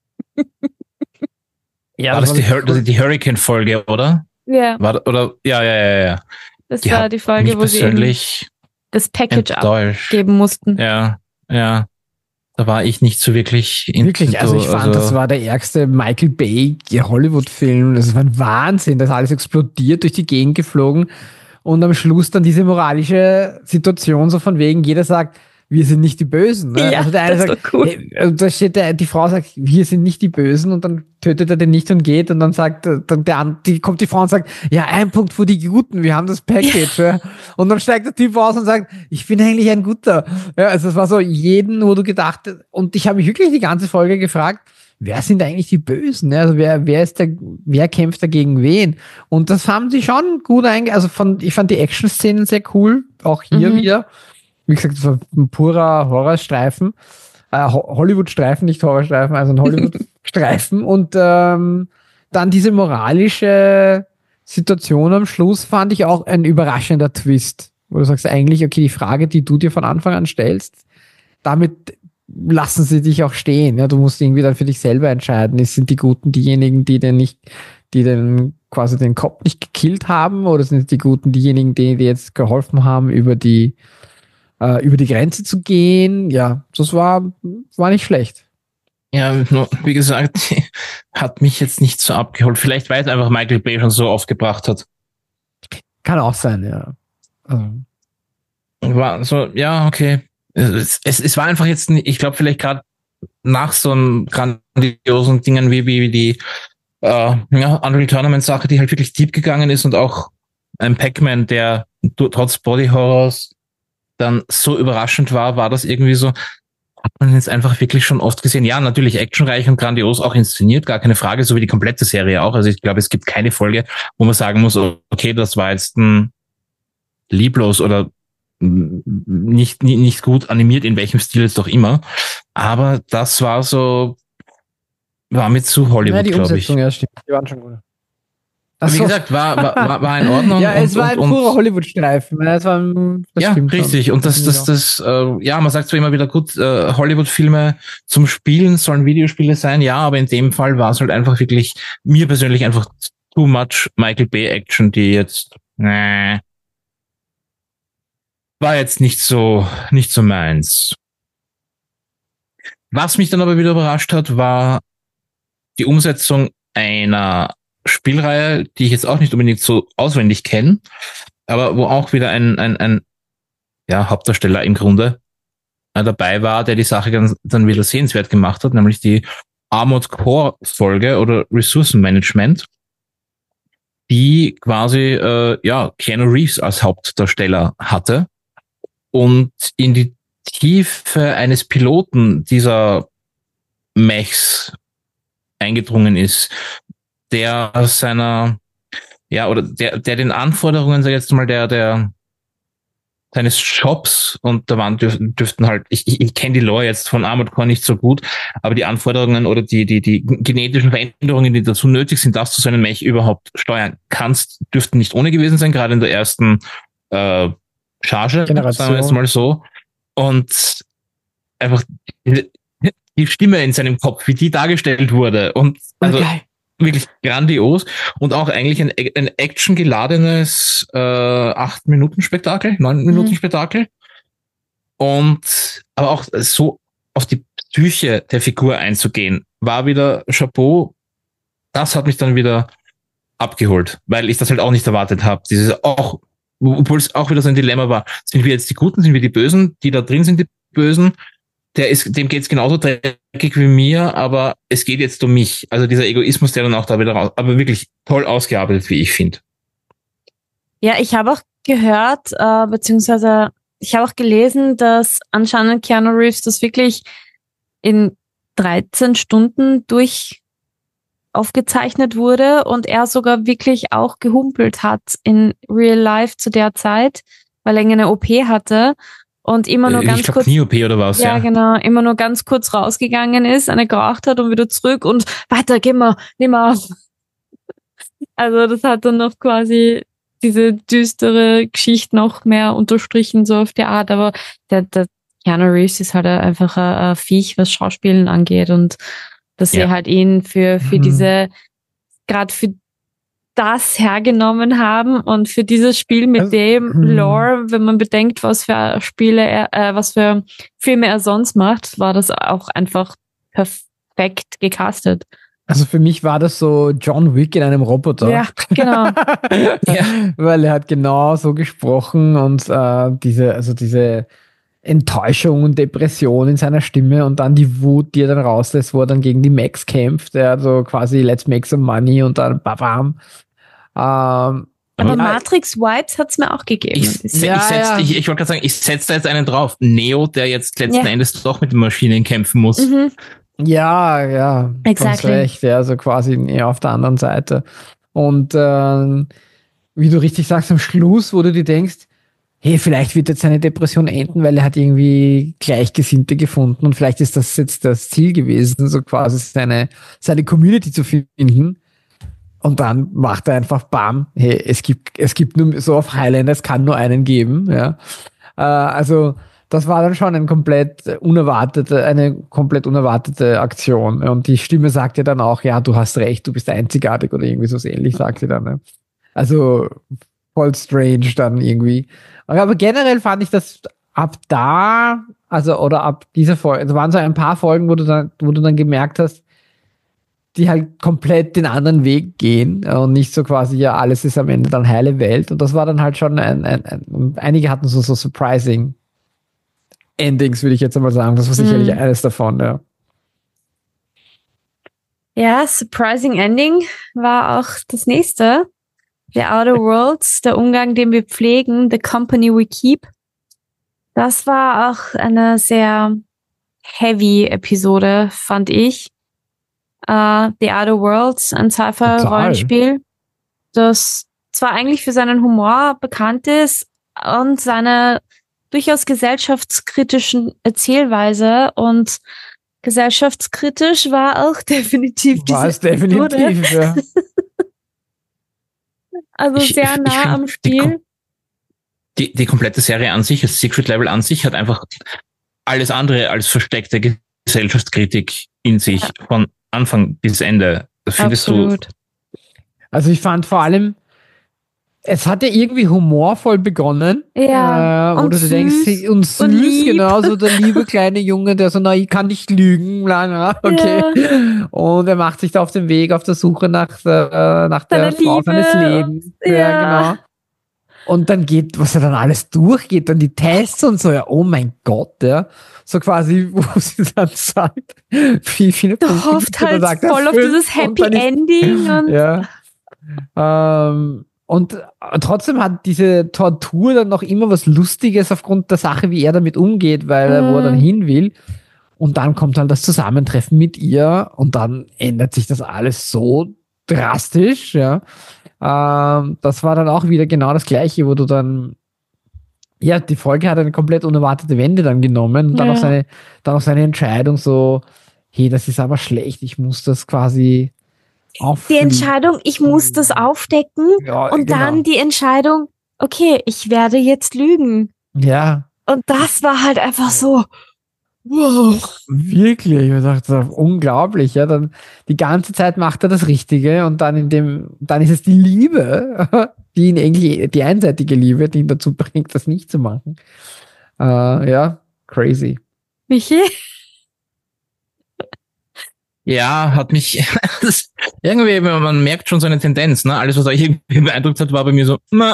ja, War das die, Hur die, die Hurricane-Folge, oder? Ja, War, oder? Ja, ja, ja, ja. das Die war hat die Folge, Mich wo sie eben persönlich das Package enttäuscht. abgeben mussten. Ja, ja. Da war ich nicht so wirklich in, wirklich, also ich fand, das war der ärgste Michael Bay Hollywood-Film. Das war ein Wahnsinn, das ist alles explodiert, durch die Gegend geflogen und am Schluss dann diese moralische Situation so von wegen, jeder sagt, wir sind nicht die Bösen. Ne? Ja, also der eine das sagt, war cool. hey, und da steht der, die Frau sagt, wir sind nicht die Bösen und dann tötet er den nicht und geht und dann sagt dann der an- die kommt die Frau und sagt, ja, ein Punkt für die Guten, wir haben das Package. Ja. Und dann steigt der Typ aus und sagt, ich bin eigentlich ein Guter. Ja, also es war so jeden, wo du gedacht und ich habe mich wirklich die ganze Folge gefragt, wer sind eigentlich die Bösen? Ja, also wer wer ist der, wer kämpft dagegen wen? Und das haben sie schon gut einge, also von ich fand die Action-Szenen sehr cool, auch hier Mhm. wieder. Wie gesagt, das war ein purer Horrorstreifen. Äh, Ho- Hollywood-Streifen, nicht Horrorstreifen, also ein Hollywood-Streifen. Und ähm, dann diese moralische Situation am Schluss fand ich auch ein überraschender Twist. Wo du sagst eigentlich, okay, die Frage, die du dir von Anfang an stellst, damit lassen sie dich auch stehen. Ja, du musst irgendwie dann für dich selber entscheiden. Es sind die Guten diejenigen, die den nicht, die den quasi den Kopf nicht gekillt haben, oder sind die Guten diejenigen, die dir jetzt geholfen haben, über die äh, über die Grenze zu gehen? Ja, das war war nicht schlecht. Ja, nur, wie gesagt, hat mich jetzt nicht so abgeholt. Vielleicht, weil es einfach Michael Bay schon so oft gebracht hat. Kann auch sein, ja. Also, War so, ja, okay. Es, es, es war einfach jetzt, nicht- ich glaube, vielleicht gerade nach so einem grandiosen Dingen wie, wie die äh, ja, Unreal Tournament Sache, die halt wirklich deep gegangen ist und auch ein Pac-Man, der du- trotz Body Horrors dann so überraschend war, war das irgendwie so, hat man jetzt einfach wirklich schon oft gesehen. Ja, natürlich actionreich und grandios auch inszeniert, gar keine Frage, so wie die komplette Serie auch. Also ich glaube, es gibt keine Folge, wo man sagen muss, okay, das war jetzt ein lieblos oder nicht, nicht, nicht gut animiert, in welchem Stil es doch immer. Aber das war so, war mir zu ja, Hollywood, die glaube ich. Umsetzung, ja, stimmt. Die waren schon gut. Ach Wie so. gesagt, war, war, war, war in Ordnung. Ja, es und, war ein und, purer und, Hollywood-Streifen. Ja, es war ein- das ja, stimmt schon. richtig. Und das, das, das, äh, ja, man sagt zwar immer wieder, gut, äh, Hollywood-Filme zum Spielen sollen Videospiele sein, ja, aber in dem Fall war es halt einfach wirklich, mir persönlich einfach too much Michael Bay Action, die jetzt, nee. war jetzt nicht so, nicht so meins. Was mich dann aber wieder überrascht hat, war die Umsetzung einer Spielreihe, die ich jetzt auch nicht unbedingt so auswendig kenne, aber wo auch wieder ein, ein, ein ja, Hauptdarsteller im Grunde dabei war, der die Sache ganz, dann wieder sehenswert gemacht hat, nämlich die Armored Core Folge oder Ressourcenmanagement, die quasi äh, ja Keanu Reeves als Hauptdarsteller hatte und in die Tiefe eines Piloten dieser Mechs eingedrungen ist, der seiner ja oder der der den Anforderungen, sag ich jetzt mal, der der seines Jobs, und da waren dürften, dürften halt, ich, ich, ich kenne die Lore jetzt von Armored Core nicht so gut, aber die Anforderungen oder die die die genetischen Veränderungen, die dazu nötig sind, dass du so einen Mech überhaupt steuern kannst, dürften nicht ohne gewesen sein, gerade in der ersten äh, Charge, Generation. sagen wir jetzt mal so. Und einfach die, die Stimme in seinem Kopf, wie die dargestellt wurde, und also Okay. wirklich grandios und auch eigentlich ein, ein actiongeladenes äh, acht Minuten Spektakel, neun Minuten Spektakel. Und aber auch so auf die Psyche der Figur einzugehen, war wieder Chapeau. Das hat mich dann wieder abgeholt, weil ich das halt auch nicht erwartet habe. Dieses auch, obwohl es auch wieder so ein Dilemma war. Sind wir jetzt die Guten, sind wir die Bösen? Die da drin sind die Bösen. Der ist, dem geht's genauso dreckig wie mir, aber es geht jetzt um mich. Also dieser Egoismus, der dann auch da wieder raus, aber wirklich toll ausgearbeitet, wie ich finde. Ja, ich habe auch gehört, äh, beziehungsweise ich habe auch gelesen, dass anscheinend Keanu Reeves das wirklich in dreizehn Stunden durch aufgezeichnet wurde und er sogar wirklich auch gehumpelt hat in Real Life zu der Zeit, weil er eine O P hatte. Und immer nur ich ganz glaub, kurz. Knie-O P oder was, ja, ja. genau. Immer nur ganz kurz rausgegangen ist, eine geraucht hat und wieder zurück und weiter, geh mal, nimm mal auf. Also, das hat dann noch quasi diese düstere Geschichte noch mehr unterstrichen, so auf die Art. Aber der, der Keanu Reeves ist halt einfach ein, ein Viech, was Schauspielen angeht, und dass Ja. sie halt ihn für, für Mhm. diese, gerade für das hergenommen haben und für dieses Spiel mit Also, dem hm. Lore, wenn man bedenkt, was für Spiele er, äh, was für Filme er sonst macht, war das auch einfach perfekt gecastet. Also für mich war das so John Wick in einem Roboter. Ja, genau. ja. Weil er hat genau so gesprochen und äh, diese, also diese Enttäuschung und Depression in seiner Stimme und dann die Wut, die er dann rauslässt, wo er dann gegen die Max kämpft, der so quasi let's make some money und dann babam. Ähm, Aber Ja. Matrix-Vibes hat's mir auch gegeben. Ich, ein ich, bisschen. Ja, setz, ja. ich, ich wollte gerade sagen, ich setze da jetzt einen drauf. Neo, der jetzt letzten Ja. Endes doch mit den Maschinen kämpfen muss. Mhm. Ja, ja, du hast Exactly. recht, ja, also quasi eher auf der anderen Seite. Und ähm, wie du richtig sagst, am Schluss, wo du dir denkst, hey, vielleicht wird jetzt seine Depression enden, weil er hat irgendwie Gleichgesinnte gefunden und vielleicht ist das jetzt das Ziel gewesen, so quasi seine, seine Community zu finden. Und dann macht er einfach bam, hey, es gibt, es gibt nur so auf Highlander, es kann nur einen geben, ja. Äh, also, das war dann schon ein komplett unerwartete, eine komplett unerwartete Aktion. Und die Stimme sagt ja dann auch, ja, du hast recht, du bist einzigartig oder irgendwie so ähnlich, sagt sie dann. Ne? Also voll strange dann irgendwie. Aber generell fand ich das ab da, also oder ab dieser Folge, es waren so ein paar Folgen, wo du dann, wo du dann gemerkt hast, die halt komplett den anderen Weg gehen und nicht so quasi, ja, alles ist am Ende dann heile Welt. Und das war dann halt schon ein, ein, ein einige hatten so, so surprising Endings, würde ich jetzt einmal sagen. Das war sicherlich Mhm. eines davon, ja. Ja, surprising ending war auch das nächste. The Outer Worlds, der Umgang, den wir pflegen, the company we keep. Das war auch eine sehr heavy Episode, fand ich. Uh, The Outer Worlds, ein Sci-Fi-Rollenspiel, das zwar eigentlich für seinen Humor bekannt ist und seine durchaus gesellschaftskritischen Erzählweise, und gesellschaftskritisch war auch definitiv War es diese Episode. definitiv, ja. Also Ich- sehr ich- ich nah find am die Spiel. Die, die komplette Serie an sich, das Secret Level an sich, hat einfach alles andere als versteckte Gesellschaftskritik in sich, von Anfang bis Ende. Das findest Absolut. Also ich fand vor allem, Es hat ja irgendwie humorvoll begonnen. Ja, äh, wo und du dir süß denkst, und süß, und lieb. genau, so der liebe kleine Junge, der so, na, ich kann nicht lügen, lange, okay. Und er macht sich da auf den Weg auf der Suche nach der, äh, nach der Seine Frau Liebe seines Lebens. und- Ja, ja. genau. Und dann geht, was er dann alles durchgeht, dann die Tests und so, ja, oh mein Gott, ja. So quasi, wo sie dann sagt, wie viele Du Punkte hofft gibt's? Und dann halt sagt er voll auf fünf dieses und Happy dann ist- Ending und Ja. Ähm, und äh, trotzdem hat diese Tortur dann noch immer was Lustiges aufgrund der Sache, wie er damit umgeht, weil er, wo er dann Mhm. hin will. Und dann kommt halt das Zusammentreffen mit ihr und dann ändert sich das alles so drastisch, ja. Ähm, das war dann auch wieder genau das Gleiche, wo du dann, ja, die Folge hat eine komplett unerwartete Wende dann genommen und dann Ja. auch seine, dann auch seine Entscheidung so, hey, das ist aber schlecht, ich muss das quasi die auffliegen. Entscheidung, ich muss das aufdecken Ja, und genau. dann die Entscheidung, okay, ich werde jetzt lügen. Ja, Und das war halt einfach so, wow. wirklich. Ich dachte, unglaublich, ja. Dann die ganze Zeit macht er das Richtige und dann in dem, dann ist es die Liebe, die ihn eigentlich, die einseitige Liebe, die ihn dazu bringt, das nicht zu machen. Äh, ja, crazy. Michi? Ja, hat mich das, irgendwie, man merkt schon so eine Tendenz, ne? Alles, was euch irgendwie beeindruckt hat, war bei mir so, na,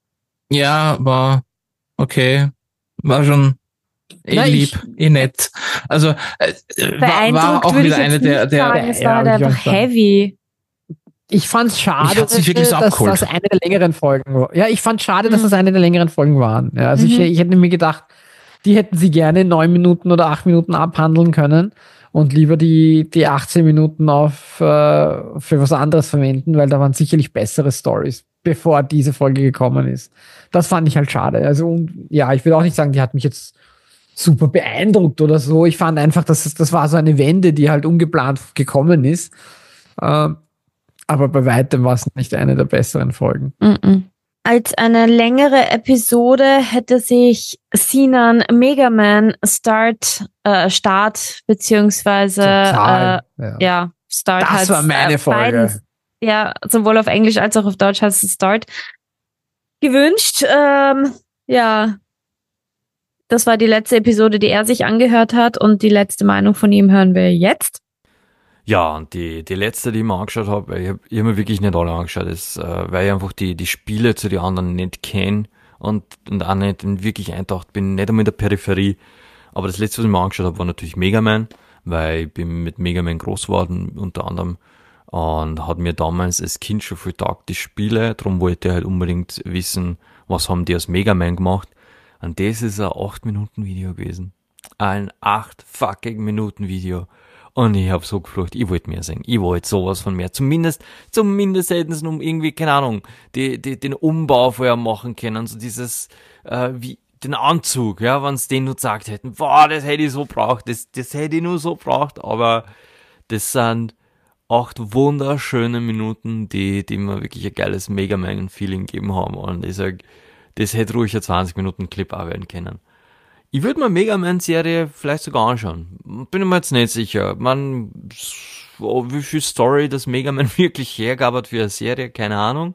ja, war okay, war schon eh Na, lieb, ich- eh nett. Also äh, war, war Beeindruckt auch würde ich wieder eine jetzt der, nicht der sagen, es Ja, war halt würde ich auch einfach sagen. heavy. Ich fand es schade, Ich hat's nicht wirklich so dass abgeholt. das eine der längeren Folgen war. Ja, ich fand schade, dass Mhm. das eine der längeren Folgen waren. Ja, also ich, Mhm. ich hätte mir gedacht, die hätten sie gerne in neun Minuten oder acht Minuten abhandeln können und lieber die, die achtzehn Minuten auf, äh, für was anderes verwenden, weil da waren sicherlich bessere Stories, bevor diese Folge gekommen ist. Das fand ich halt schade. Also, und, ja, ich würde auch nicht sagen, die hat mich jetzt super beeindruckt oder so. Ich fand einfach, dass es, das war so eine Wende, die halt ungeplant gekommen ist. Ähm, aber bei weitem war es nicht eine der besseren Folgen. Mhm. Als eine längere Episode hätte sich Sinan Mega Man Start, äh, Start, beziehungsweise, äh, Total. ja. ja, Start Das heißt, war meine äh, Folge. beiden, ja, sowohl auf Englisch als auch auf Deutsch heißt es Start. Gewünscht, ähm, ja, das war die letzte Episode, die er sich angehört hat und die letzte Meinung von ihm hören wir jetzt. Ja, und die, die letzte, die ich mir angeschaut habe, weil ich habe hab mir wirklich nicht alle angeschaut, ist, äh, weil ich einfach die, die Spiele zu den anderen nicht kenne und, und auch nicht wirklich eintaucht bin, nicht einmal in der Peripherie. Aber das letzte, was ich mir angeschaut habe, war natürlich Mega Man, weil ich bin mit Mega Man groß geworden, unter anderem, und hat mir damals als Kind schon viel taugt, die Spiele, darum wollte ich halt unbedingt wissen, was haben die aus Mega Man gemacht. Und das ist ein acht Minuten Video gewesen. Ein acht fucking Minuten Video. Und ich hab so geflucht, ich wollte mehr sehen. Ich wollte sowas von mehr. Zumindest, zumindest hätten sie um irgendwie, keine Ahnung, die, die, den Umbau vorher machen können. So dieses, äh, wie, den Anzug, ja, wenn sie den nur gesagt hätten, boah, das hätte ich so braucht, das, das hätte ich nur so braucht. Aber das sind acht wunderschöne Minuten, die, die mir wirklich ein geiles Mega Man-Feeling gegeben haben. Und ich sag, das hätte ruhig ein zwanzig Minuten Clip auch werden können. Ich würde mir Mega Man-Serie vielleicht sogar anschauen. Bin ich mir jetzt nicht sicher. Man, wie viel Story das Mega Man wirklich hergab hat für eine Serie, keine Ahnung.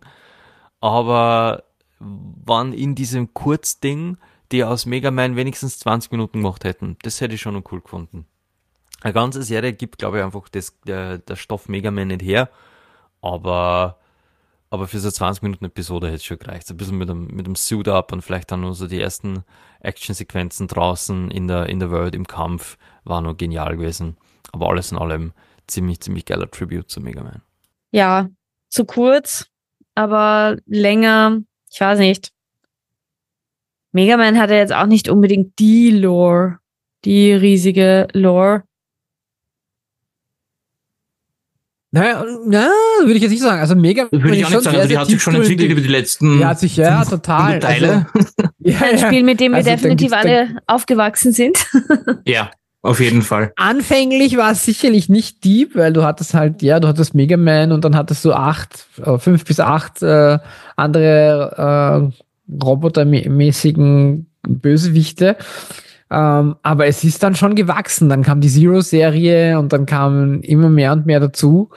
Aber wann in diesem Kurzding, die aus Mega Man wenigstens zwanzig Minuten gemacht hätten, das hätte ich schon noch cool gefunden. Eine ganze Serie gibt, glaube ich, einfach das, der, der Stoff Mega Man nicht her. Aber Aber für so zwanzig Minuten Episode hätte es schon gereicht. So ein bisschen mit dem, mit dem Suit up und vielleicht dann nur so die ersten Actionsequenzen draußen in der, in der World im Kampf war noch genial gewesen. Aber alles in allem ziemlich, ziemlich geiler Tribute zu Mega Man. Ja, zu kurz, aber länger, ich weiß nicht. Mega Man hatte jetzt auch nicht unbedingt die Lore, die riesige Lore. Naja, na, würde ich jetzt nicht sagen. Also Mega Das würde ich auch nicht sagen, also die hat sich schon entwickelt über die letzten Die hat sich, ja, total. Teile. Also, ja, Ein ja. Spiel, mit dem wir Also, dann definitiv gibt's alle aufgewachsen sind. Ja, auf jeden Fall. Anfänglich war es sicherlich nicht deep, weil du hattest halt, ja, du hattest Mega Man und dann hattest du acht, äh, fünf bis acht äh, andere äh, robotermäßigen Bösewichte. Ähm, aber es ist dann schon gewachsen. Dann kam die Zero-Serie und dann kamen immer mehr und mehr dazu.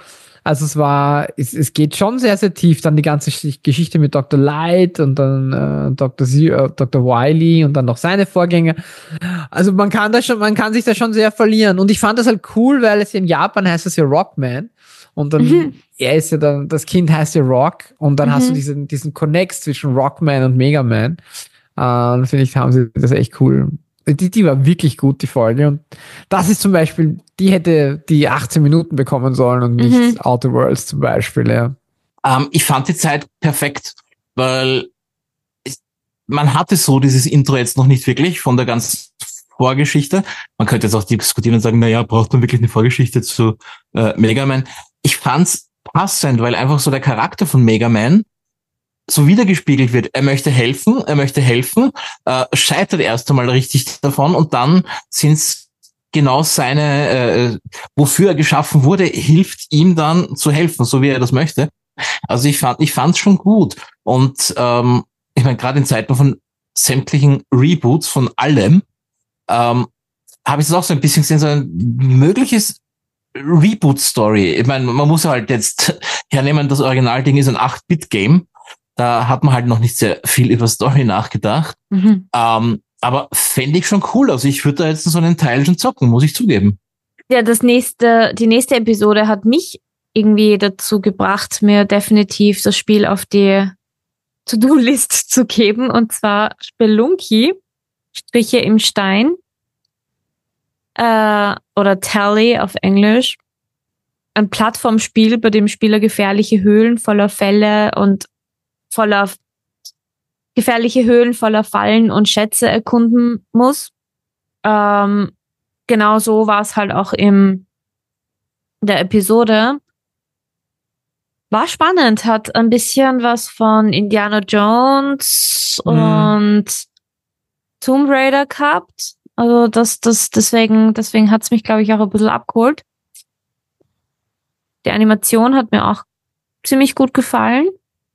Also es war, es, es geht schon sehr, sehr tief. Dann die ganze Geschichte mit Doktor Light und dann äh, Doktor Zero, Doktor Wily und dann noch seine Vorgänger. Also man kann da schon, man kann sich da schon sehr verlieren. Und ich fand das halt cool, weil es in Japan heißt es ja Rockman. Und dann, mhm. er ist ja dann, das Kind heißt ja Rock. Und dann mhm. hast du diesen, diesen Connect zwischen Rockman und Mega Man. Äh, finde ich, haben sie das echt cool. Die, die war wirklich gut, die Folge. Und das ist zum Beispiel, die hätte die achtzehn Minuten bekommen sollen und nicht mhm. Outer Worlds zum Beispiel, ja. Ähm, ich fand die Zeit perfekt, weil ich, man hatte so dieses Intro jetzt noch nicht wirklich von der ganzen Vorgeschichte. Man könnte jetzt auch diskutieren und sagen, na ja, braucht man wirklich eine Vorgeschichte zu äh, Mega Man? Ich fand's passend, weil einfach so der Charakter von Mega Man so wiedergespiegelt wird. Er möchte helfen, er möchte helfen, äh, scheitert erst einmal richtig davon und dann sind's genau seine, äh, wofür er geschaffen wurde, hilft ihm dann zu helfen, so wie er das möchte. Also ich fand, ich fand's schon gut. Und ähm, ich meine, gerade in Zeiten von sämtlichen Reboots von allem, ähm, habe ich es auch so ein bisschen gesehen, so ein mögliches Reboot-Story. Ich meine, man muss halt jetzt hernehmen, das Originalding ist ein acht-Bit-Game. Da hat man halt noch nicht sehr viel über Story nachgedacht. Mhm. Ähm, aber fände ich schon cool. Also ich würde da jetzt so einen Teil schon zocken, muss ich zugeben. Ja, das nächste, die nächste Episode hat mich irgendwie dazu gebracht, mir definitiv das Spiel auf die To-Do-List zu geben. Und zwar Spelunky, Striche im Stein. Äh, oder Tally auf Englisch. Ein Plattformspiel, bei dem Spieler gefährliche Höhlen voller Fälle und voller gefährliche Höhlen voller Fallen und Schätze erkunden muss. Ähm, genau so war es halt auch in der Episode. War spannend, hat ein bisschen was von Indiana Jones mhm. und Tomb Raider gehabt. Also das, das, deswegen, deswegen hat's mich, glaube ich, auch ein bisschen abgeholt. Die Animation hat mir auch ziemlich gut gefallen.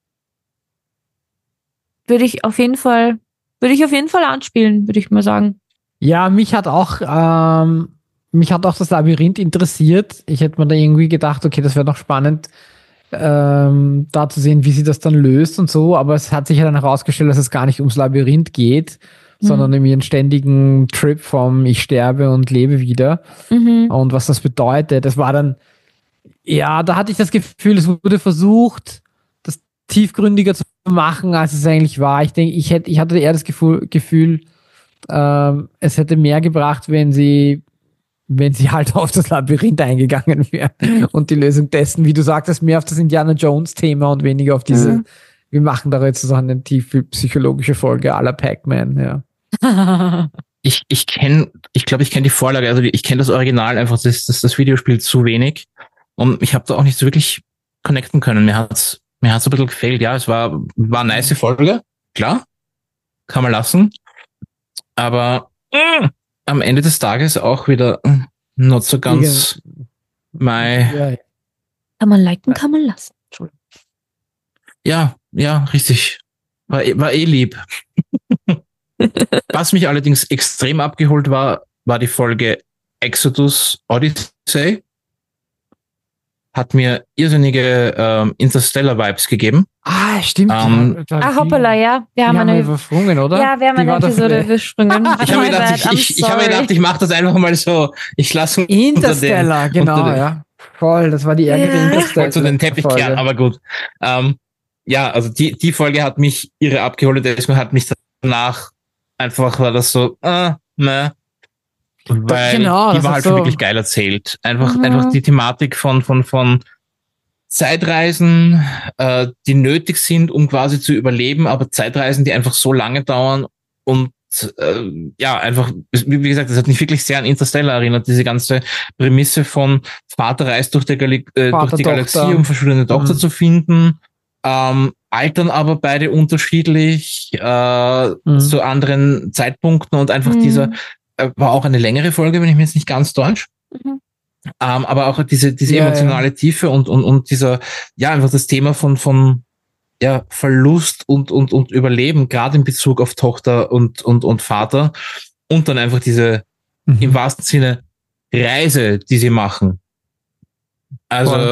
Würde ich auf jeden Fall, würde ich auf jeden Fall anspielen, würde ich mal sagen. Ja, mich hat auch, ähm, mich hat auch das Labyrinth interessiert. Ich hätte mir da irgendwie gedacht, okay, das wäre noch spannend, ähm, da zu sehen, wie sie das dann löst und so. Aber es hat sich ja dann herausgestellt, dass es gar nicht ums Labyrinth geht, mhm. sondern um ihren ständigen Trip vom Ich sterbe und lebe wieder. Mhm. Und was das bedeutet, das war dann, ja, da hatte ich das Gefühl, es wurde versucht, das tiefgründiger zu machen, als es eigentlich war. Ich denke, ich hätte, ich hatte eher das Gefühl, Gefühl ähm, es hätte mehr gebracht, wenn sie, wenn sie halt auf das Labyrinth eingegangen wären und die Lösung dessen, wie du sagtest, mehr auf das Indiana Jones Thema und weniger auf diese, mhm. wir machen da jetzt so eine tiefe psychologische Folge à la Pac-Man, ja. ich, ich kenne, ich glaube, ich kenne die Vorlage, also ich kenne das Original einfach, das, das, das Videospiel zu wenig und ich habe da auch nicht so wirklich connecten können. Mir hat's Mir hat's ein bisschen gefehlt, ja, es war, war eine nice Folge, klar, kann man lassen, aber äh, am Ende des Tages auch wieder äh, not so ganz my... Kann man liken, kann man lassen. Entschuldigung. Ja, ja, richtig. War, war eh lieb. Was mich allerdings extrem abgeholt war, war die Folge Exodus Odyssey. Hat mir irrsinnige ähm, Interstellar-Vibes gegeben. Ah, stimmt. Ähm, ah, hoppala, ja. Wir haben, haben eine übersprungen, oder? Ja, wir haben eine Episode übersprungen. Ich habe mir gedacht, ich, ich, ich, hab mir gedacht, ich mache das einfach mal so. Ich lasse Interstellar, unter den, genau, unter den, ja. Voll, das war die ärgere ja. Interstellar. Ich wollte so den Teppich kehren, aber gut. Ähm, ja, also die die Folge hat mich irre abgeholt. Deswegen hat mich danach einfach, war das so, äh, ne. Weil genau, die war halt so wirklich geil erzählt. Einfach, mhm. einfach die Thematik von, von, von Zeitreisen, äh, die nötig sind, um quasi zu überleben, aber Zeitreisen, die einfach so lange dauern und, äh, ja, einfach, wie gesagt, das hat mich wirklich sehr an Interstellar erinnert, diese ganze Prämisse von Vater reist durch, der Gali äh, durch die Galaxie, um verschiedene Tochter mhm. zu finden, ähm, altern aber beide unterschiedlich, äh, mhm. zu anderen Zeitpunkten und einfach mhm. dieser, war auch eine längere Folge, wenn ich mir jetzt nicht ganz täusche. Mhm. Ähm, aber auch diese, diese ja, emotionale ja. Tiefe und, und, und dieser, ja, einfach das Thema von, von, ja, Verlust und, und, und Überleben, gerade in Bezug auf Tochter und, und, und Vater. Und dann einfach diese, mhm. im wahrsten Sinne, Reise, die sie machen. Also, Voll.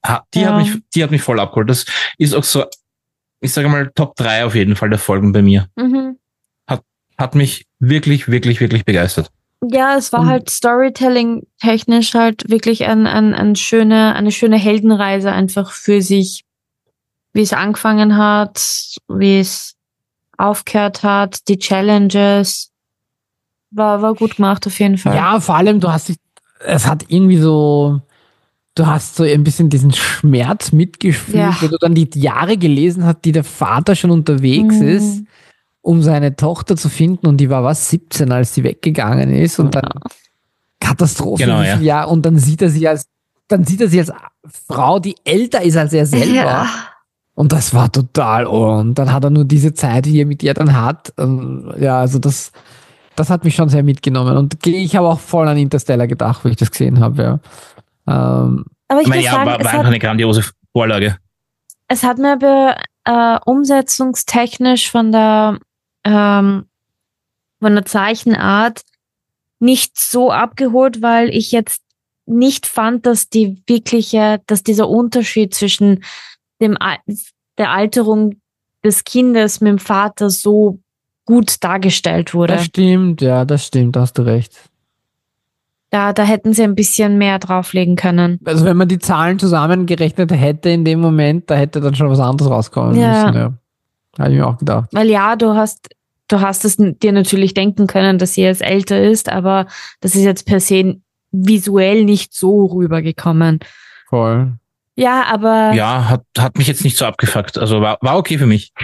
Ha, die, Ja. hat mich, die hat mich voll abgeholt. Das ist auch so, ich sage mal, Top drei auf jeden Fall der Folgen bei mir. Mhm. Hat mich wirklich, wirklich, wirklich begeistert. Ja, es war Und- halt Storytelling-technisch halt wirklich ein, ein, ein schöne, eine schöne Heldenreise einfach für sich. Wie es angefangen hat, wie es aufgehört hat, die Challenges. War, war gut gemacht auf jeden Fall. Ja, vor allem, du hast dich, es hat irgendwie so, du hast so ein bisschen diesen Schmerz mitgefühlt, Ja. wo du dann die Jahre gelesen hast, die der Vater schon unterwegs Mhm. ist, um seine Tochter zu finden, und die war was, siebzehn, als sie weggegangen ist, und dann Katastrophe, Genau, wie viel ja. Jahr, und dann sieht er sie als, dann sieht er sie als Frau, die älter ist als er selber. Ja. Und das war total, oh, und dann hat er nur diese Zeit, die er mit ihr dann hat. Ähm, Ja, also das, das hat mich schon sehr mitgenommen. Und ich habe auch voll an Interstellar gedacht, wo ich das gesehen habe. Ja. Ähm, Aber ich Ich meine, muss ja, sagen, war, es war hat, einfach eine grandiose Vorlage. es hat mir aber äh, umsetzungstechnisch von der, ähm, von der Zeichenart nicht so abgeholt, weil ich jetzt nicht fand, dass die wirkliche, dass dieser Unterschied zwischen dem Al- der Alterung des Kindes mit dem Vater so gut dargestellt wurde. Das stimmt, ja, das stimmt, da hast du recht. Da, da hätten sie ein bisschen mehr drauflegen können. Also wenn man die Zahlen zusammengerechnet hätte in dem Moment, da hätte dann schon was anderes rauskommen Ja. müssen. Ja. Habe ich mir auch gedacht. Weil ja, du hast, du hast es dir natürlich denken können, dass sie jetzt älter ist, aber das ist jetzt per se visuell nicht so rübergekommen. Voll. Ja, aber Ja, hat, hat mich jetzt nicht so abgefuckt. Also war, war okay für mich.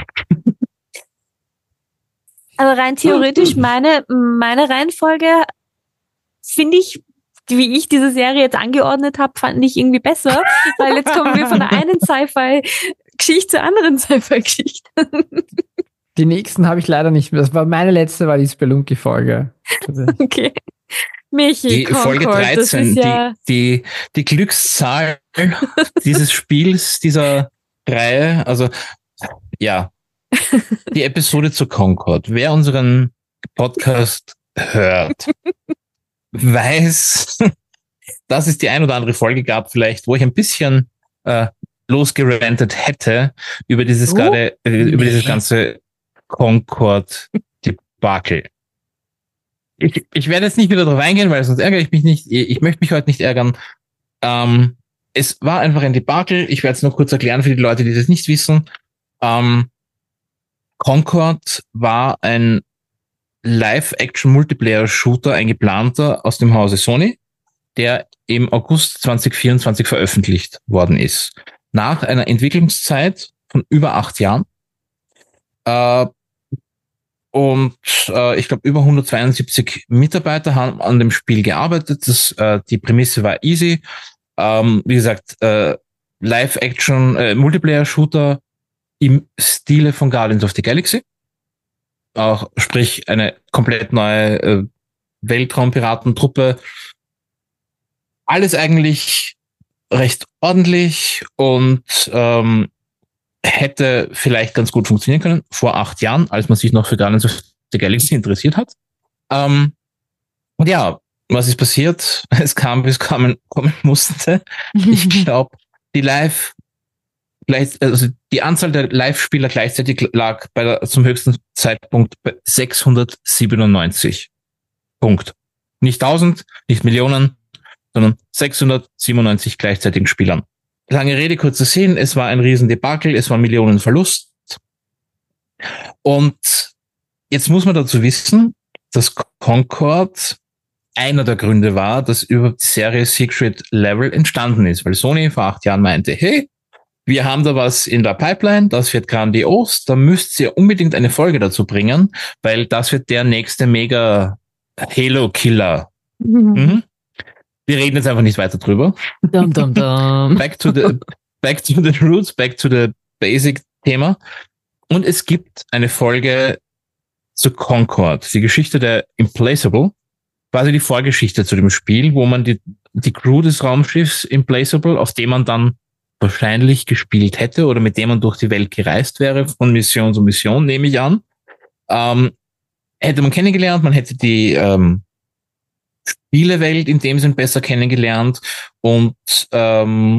Aber rein theoretisch, meine, meine Reihenfolge finde ich, wie ich diese Serie jetzt angeordnet habe, fand ich irgendwie besser, weil jetzt kommen wir von der einen Sci-Fi-Geschichte zur anderen Sci-Fi-Geschichte. Die nächsten habe ich leider nicht mehr. Das war meine letzte, war die Spelunky-Folge. Okay. Michi, Die Folge Concord, das dreizehn, ist ja, die, die, die Glückszahl dieses Spiels, dieser Reihe, also ja, die Episode zu Concord. Wer unseren Podcast hört, weiß, dass es die ein oder andere Folge gab, vielleicht, wo ich ein bisschen äh, losgerantet hätte über dieses Oh, gerade, äh, über nee. dieses ganze Concord-Debakel. Ich, ich werde jetzt nicht wieder drauf eingehen, weil sonst ärgere ich mich nicht. Ich möchte mich heute nicht ärgern. Ähm, es war einfach ein Debakel. Ich werde es nur kurz erklären für die Leute, die das nicht wissen. Ähm, Concord war ein Live-Action-Multiplayer-Shooter, ein geplanter aus dem Hause Sony, der im August zwanzig vierundzwanzig veröffentlicht worden ist. Nach einer Entwicklungszeit von über acht Jahren. Äh, Und äh, ich glaube, über hundertzweiundsiebzig Mitarbeiter haben an dem Spiel gearbeitet. Das, äh, die Prämisse war easy. Ähm, wie gesagt, äh, Live-Action, äh, Multiplayer-Shooter im Stile von Guardians of the Galaxy. Auch, sprich, eine komplett neue äh, Weltraumpiratentruppe. Alles eigentlich recht ordentlich und ähm, hätte vielleicht ganz gut funktionieren können, vor acht Jahren, als man sich noch für Guardians of the Galaxy interessiert hat. Ähm, und ja, was ist passiert? Es kam, bis es kommen, kommen musste. Ich glaube, die Live, gleich, also die Anzahl der Live-Spieler gleichzeitig lag bei der, zum höchsten Zeitpunkt bei sechshundertsiebenundneunzig. Punkt. Nicht tausend, nicht Millionen, sondern sechshundertsiebenundneunzig gleichzeitigen Spielern. Lange Rede, kurzer Sinn, es war ein Riesendebakel, es war Millionenverlust. Und jetzt muss man dazu wissen, dass Concord einer der Gründe war, dass über die Serie Secret Level entstanden ist, weil Sony vor acht Jahren meinte, hey, wir haben da was in der Pipeline, das wird grandios, da müsst ihr unbedingt eine Folge dazu bringen, weil das wird der nächste mega Halo-Killer. Mhm. Wir reden jetzt einfach nicht weiter drüber. Dum, dum, dum. Back to the, back to the roots, back to the basic Thema. Und es gibt eine Folge zu Concord, die Geschichte der Implaceable, quasi die Vorgeschichte zu dem Spiel, wo man die, die Crew des Raumschiffs Implaceable, auf dem man dann wahrscheinlich gespielt hätte oder mit dem man durch die Welt gereist wäre, von Mission zu Mission, nehme ich an, ähm, hätte man kennengelernt, man hätte die ähm, Spielewelt in dem Sinn besser kennengelernt und ähm,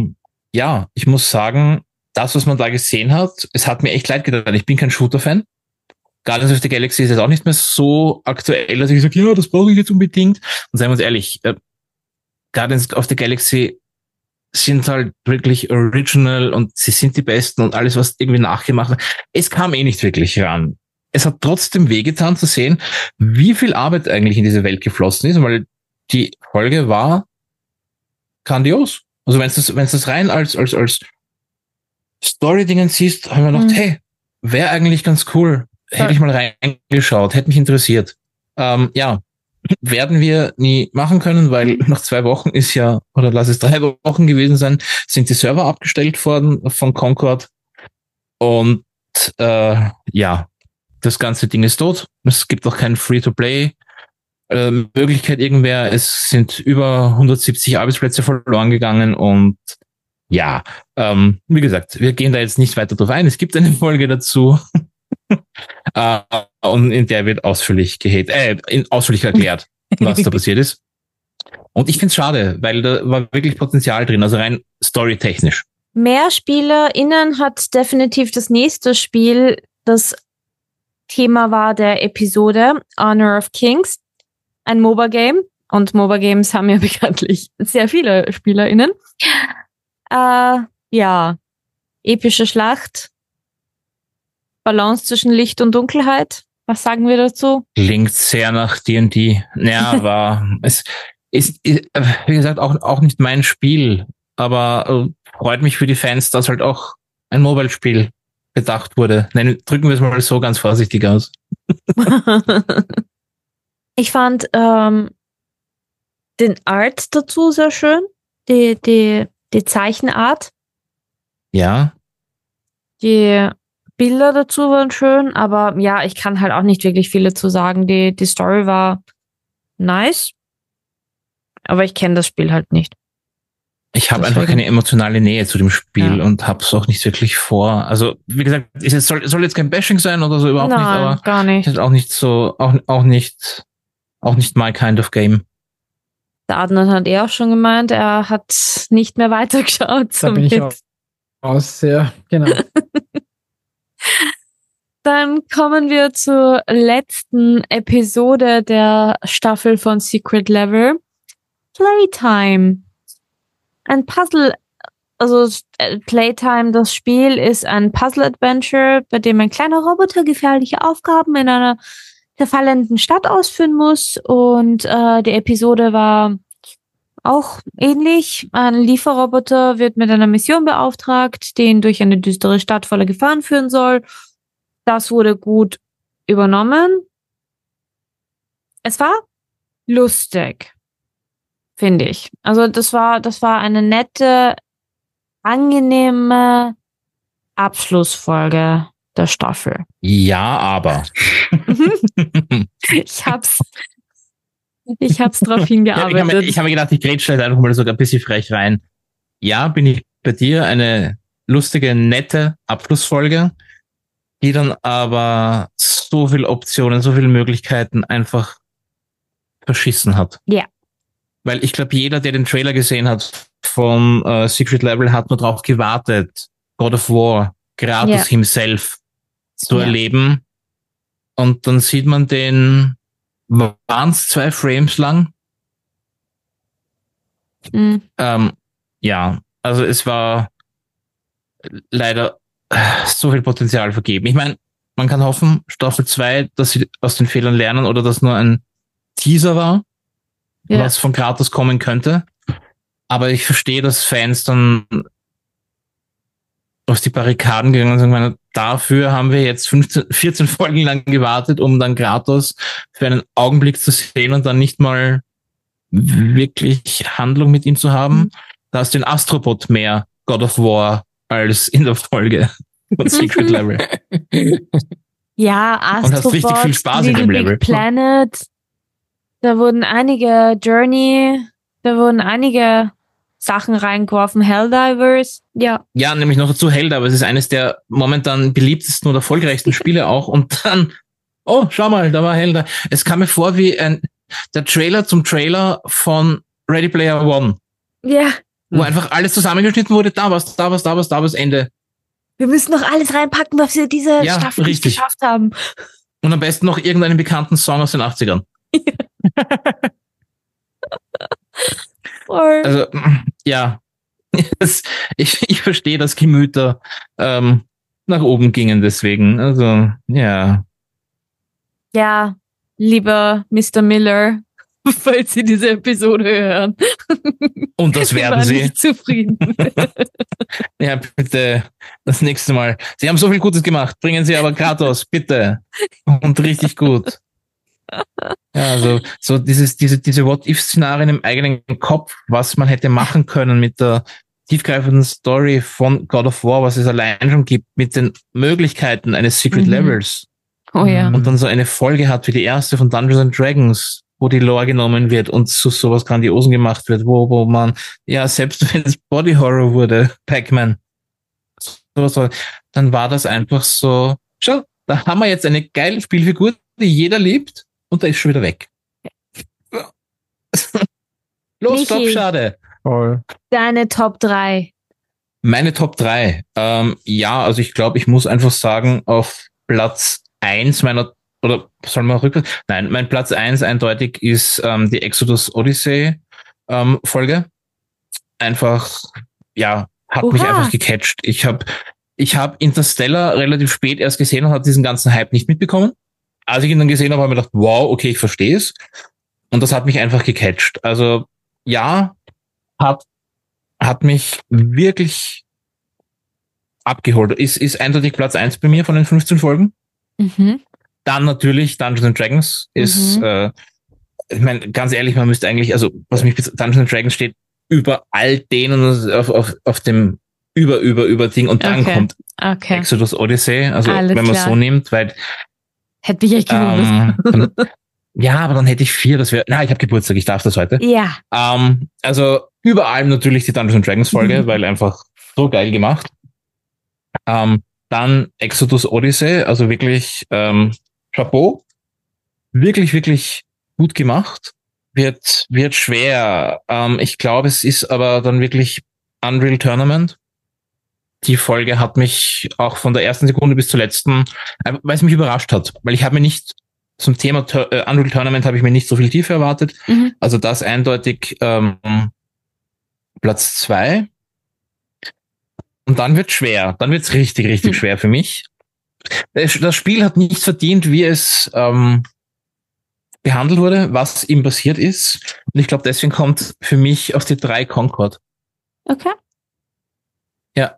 ja, ich muss sagen, das, was man da gesehen hat, es hat mir echt leid getan. Ich bin kein Shooter-Fan. Guardians of the Galaxy ist jetzt auch nicht mehr so aktuell, dass ich sage, ja, das brauche ich jetzt unbedingt. Und seien wir uns ehrlich, äh, Guardians of the Galaxy sind halt wirklich original und sie sind die Besten und alles, was irgendwie nachgemacht wird. Es kam eh nicht wirklich ran. Es hat trotzdem wehgetan zu sehen, wie viel Arbeit eigentlich in diese Welt geflossen ist, weil die Folge war grandios. Also wenn du das, wenn du das rein als, als, als Story-Dingen siehst, haben wir gedacht, Mhm. hey, wäre eigentlich ganz cool. Hätte ich mal reingeschaut, hätte mich interessiert. Ähm, ja, werden wir nie machen können, weil nach zwei Wochen ist ja, oder lass es drei Wochen gewesen sein, sind die Server abgestellt worden von Concord. Und äh, ja, das ganze Ding ist tot. Es gibt auch kein Free-to-Play äh, Möglichkeit irgendwer. Es sind über hundertsiebzig Arbeitsplätze verloren gegangen und ja, ähm, wie gesagt, wir gehen da jetzt nicht weiter drauf ein. Es gibt eine Folge dazu. äh, und in der wird ausführlich gehatet, äh, in, ausführlich erklärt, was da passiert ist. Und ich find's schade, weil da war wirklich Potenzial drin, also rein storytechnisch. Mehr SpielerInnen hat definitiv das nächste Spiel. Das Thema war der Episode Honor of Kings, ein MOBA-Game. Und MOBA-Games haben ja bekanntlich sehr viele SpielerInnen. Äh, ja, epische Schlacht, Balance zwischen Licht und Dunkelheit. Was sagen wir dazu? Klingt sehr nach D und D. Ja, war, es ist, ist, wie gesagt, auch, auch nicht mein Spiel, aber äh, freut mich für die Fans, dass halt auch ein Mobile-Spiel bedacht wurde. Nein, drücken wir es mal so ganz vorsichtig aus. Ich fand ähm, den Art dazu sehr schön, die, die, die Zeichenart, Ja, die Bilder dazu waren schön, aber ja, ich kann halt auch nicht wirklich viel dazu sagen. Die, die Story war nice, aber ich kenne das Spiel halt nicht. ich habe Deswegen. einfach keine emotionale Nähe zu dem Spiel Ja. und habe es auch nicht wirklich vor. Also, wie gesagt, ist jetzt, soll, soll jetzt kein Bashing sein oder so, überhaupt Nein, nicht, aber gar nicht. ist auch nicht so, auch, auch nicht, auch nicht my kind of game. Der Adnan hat eh auch schon gemeint, er hat nicht mehr weitergeschaut. Da bin ich somit. auch aus, ja, genau. Dann kommen wir zur letzten Episode der Staffel von Secret Level. Playtime. Ein Puzzle, also äh, Playtime, das Spiel ist ein Puzzle-Adventure, bei dem ein kleiner Roboter gefährliche Aufgaben in einer zerfallenden Stadt ausführen muss. Und äh, die Episode war auch ähnlich. Ein Lieferroboter wird mit einer Mission beauftragt, die ihn durch eine düstere Stadt voller Gefahren führen soll. Das wurde gut übernommen. Es war lustig, finde ich. Also das war, das war eine nette, angenehme Abschlussfolge der Staffel. Ja, aber. Ich hab's, ich hab's drauf Ja, ich habe hingearbeitet. ich hab mir gedacht, ich grätsche halt einfach mal sogar ein bisschen frech rein. Ja, bin ich bei dir, eine lustige, nette Abschlussfolge, die dann aber so viele Optionen, so viele Möglichkeiten einfach verschissen hat. Ja. Weil ich glaube, jeder, der den Trailer gesehen hat von äh, Secret Level, hat nur drauf gewartet, God of War, Kratos Ja. himself zu Ja. erleben. Und dann sieht man den, waren es zwei Frames lang? Mhm. Ähm, ja, also es war leider äh, so viel Potenzial vergeben. Ich meine, man kann hoffen, Staffel zwei, dass sie aus den Fehlern lernen oder dass nur ein Teaser war, Ja. was von Kratos kommen könnte. Aber ich verstehe, dass Fans dann auf die Barrikaden gegangen sind und sagen, dafür haben wir jetzt fünfzehn, vierzehn Folgen lang gewartet, um dann Kratos für einen Augenblick zu sehen und dann nicht mal wirklich Handlung mit ihm zu haben. Mhm. Da hast du den Astrobot mehr God of War als in der Folge von Secret Level. Ja, Und hast richtig viel Astrobot, Spaß in Little dem Big Level. Planet. Da wurden einige Journey, da wurden einige Sachen reingeworfen. Helldivers, ja. Ja, nämlich noch dazu Helda, aber es ist eines der momentan beliebtesten und erfolgreichsten Spiele auch. Und dann, oh, schau mal, da war Helda. Es kam mir vor wie ein, der Trailer zum Trailer von Ready Player One. Ja, wo mhm. einfach alles zusammengeschnitten wurde, da was, da was, da was, da was, Ende. Wir müssen noch alles reinpacken, was wir diese ja, Staffel richtig. nicht geschafft haben. Und am besten noch irgendeinen bekannten Song aus den achtzigern. Also, ja. ich, ich verstehe, dass Gemüter ähm, nach oben gingen deswegen. Also, ja. Ja, lieber Mister Miller, falls Sie diese Episode hören. Und das werden Sie. Nicht zufrieden. Ja, bitte, das nächste Mal. Sie haben so viel Gutes gemacht, bringen Sie aber Kratos, bitte. Und richtig gut. Ja, also so dieses, diese, diese What-If-Szenarien im eigenen Kopf, was man hätte machen können mit der tiefgreifenden Story von God of War, was es allein schon gibt, mit den Möglichkeiten eines Secret Mhm. Levels. Oh ja. Und dann so eine Folge hat wie die erste von Dungeons and Dragons, wo die Lore genommen wird und zu sowas Grandiosen gemacht wird, wo, wo man, ja, selbst wenn es Body Horror wurde, Pac-Man, so, dann war das einfach so, schau, da haben wir jetzt eine geile Spielfigur, die jeder liebt, und da ist schon wieder weg. Los, Michi. stopp, schade. Voll. Deine Top drei. Meine Top drei. Ähm, ja, also ich glaube, ich muss einfach sagen, auf Platz eins meiner, oder soll man rückwärts? Nein, mein Platz eins eindeutig ist ähm, die Exodus Odyssey ähm, Folge. Einfach, ja, hat Oha. mich einfach gecatcht. Ich habe ich hab Interstellar relativ spät erst gesehen und habe diesen ganzen Hype nicht mitbekommen. Als ich ihn dann gesehen habe, habe ich mir gedacht, wow, okay, ich verstehe es. Und das hat mich einfach gecatcht. Also ja, hat, hat mich wirklich abgeholt. Ist, ist eindeutig Platz eins bei mir von den fünfzehn Folgen. Mhm. Dann natürlich Dungeons and Dragons ist, Mhm. äh, ich meine, ganz ehrlich, man müsste eigentlich, also was mich Dungeons and Dragons steht, über all denen auf, auf, auf dem über, über, über Ding und dann Okay. kommt Okay. Exodus Odyssey, also Alles wenn man klar. so nimmt, weil Hätte mich echt gewundert. ähm, dann, ja, aber dann hätte ich vier, das wäre, na, ich habe Geburtstag, ich darf das heute. Ja. Ähm, also über allem natürlich die Dungeons and Dragons Folge, weil einfach so geil gemacht. Ähm, dann Exodus Odyssey, also wirklich ähm, Chapeau, wirklich, wirklich gut gemacht. Wird, wird schwer. Ähm, ich glaube, es ist aber dann wirklich Unreal Tournament. Die Folge hat mich auch von der ersten Sekunde bis zur letzten, äh, weil es mich überrascht hat, weil ich habe mir nicht zum Thema Tur- äh, Unreal Tournament habe ich mir nicht so viel Tiefe erwartet. Mhm. Also das eindeutig ähm, Platz zwei. Und dann wird schwer. Dann wird's richtig, richtig Hm. schwer für mich. Das das Spiel hat nicht verdient, wie es ähm, behandelt wurde, was ihm passiert ist. Und ich glaube, deswegen kommt für mich auf die drei Concord. Okay. Ja.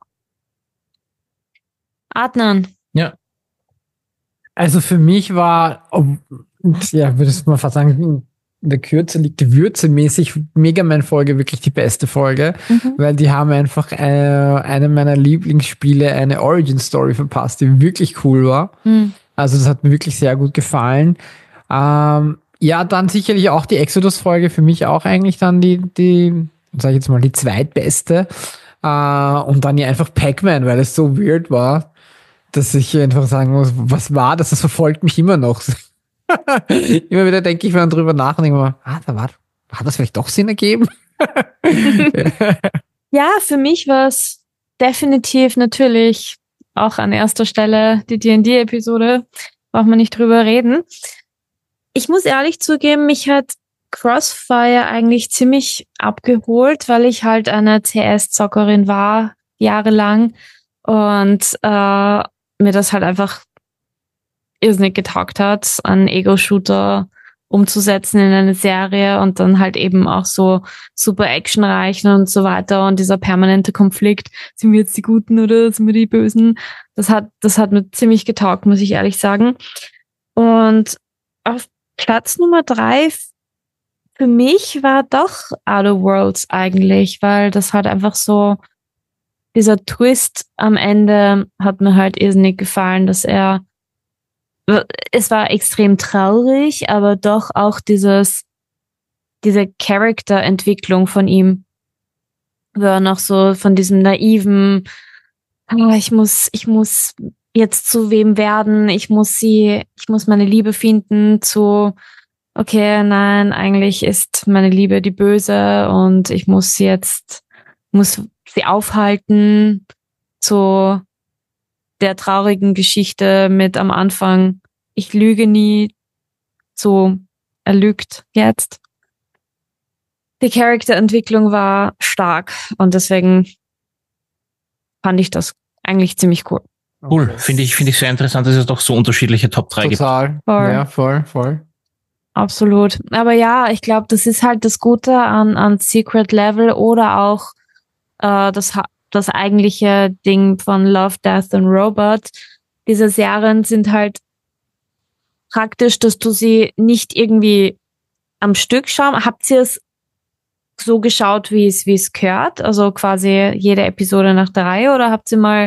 Adnan. Ja. Also für mich war, ob- ja, würdest du mal fast sagen, in der Kürze liegt die Würze mäßig Mega Man-Folge wirklich die beste Folge, Mhm. weil die haben einfach äh, eine meiner Lieblingsspiele, eine Origin-Story verpasst, die wirklich cool war. Mhm. Also das hat mir wirklich sehr gut gefallen. Ähm, ja, dann sicherlich auch die Exodus-Folge, für mich auch eigentlich dann die, die, sag ich jetzt mal, die zweitbeste. Äh, und dann ja einfach Pac-Man, weil es so weird war, dass ich einfach sagen muss, was war das? Das verfolgt mich immer noch. Immer wieder denke ich mir dann drüber nach und denke mir, ah, da war, hat das vielleicht doch Sinn ergeben? Ja, für mich war es definitiv natürlich auch an erster Stelle die D und D-Episode. Braucht man nicht drüber reden. Ich muss ehrlich zugeben, mich hat Crossfire eigentlich ziemlich abgeholt, weil ich halt eine C S-Zockerin war, jahrelang. Und äh, mir das halt einfach irrsinnig getaugt hat, einen Ego-Shooter umzusetzen in eine Serie und dann halt eben auch so super actionreich und so weiter und dieser permanente Konflikt, sind wir jetzt die Guten oder sind wir die Bösen? Das hat, das hat mir ziemlich getaugt, muss ich ehrlich sagen. Und auf Platz Nummer drei für mich war doch Outer Worlds eigentlich, weil das halt einfach so, dieser Twist am Ende hat mir halt irrsinnig gefallen, dass er, es war extrem traurig, aber doch auch dieses, diese Charakterentwicklung von ihm war noch so von diesem naiven, oh, ich muss, ich muss jetzt zu wem werden, ich muss sie, ich muss meine Liebe finden, zu, okay, nein, eigentlich ist meine Liebe die Böse und ich muss jetzt muss sie aufhalten, so der traurigen Geschichte mit am Anfang, ich lüge nie, so er lügt jetzt. Die Charakterentwicklung war stark und deswegen fand ich das eigentlich ziemlich cool. Cool, finde ich, finde ich sehr interessant, dass es doch so unterschiedliche Top drei gibt. Total. Voll. Ja, voll, voll. Absolut. Aber ja, ich glaube, das ist halt das Gute an, an Secret Level oder auch äh, das, das eigentliche Ding von Love, Death and Robot. Diese Serien sind halt praktisch, dass du sie nicht irgendwie am Stück schauen. Habt ihr es so geschaut, wie es wie es gehört? Also quasi jede Episode nach der Reihe oder habt ihr mal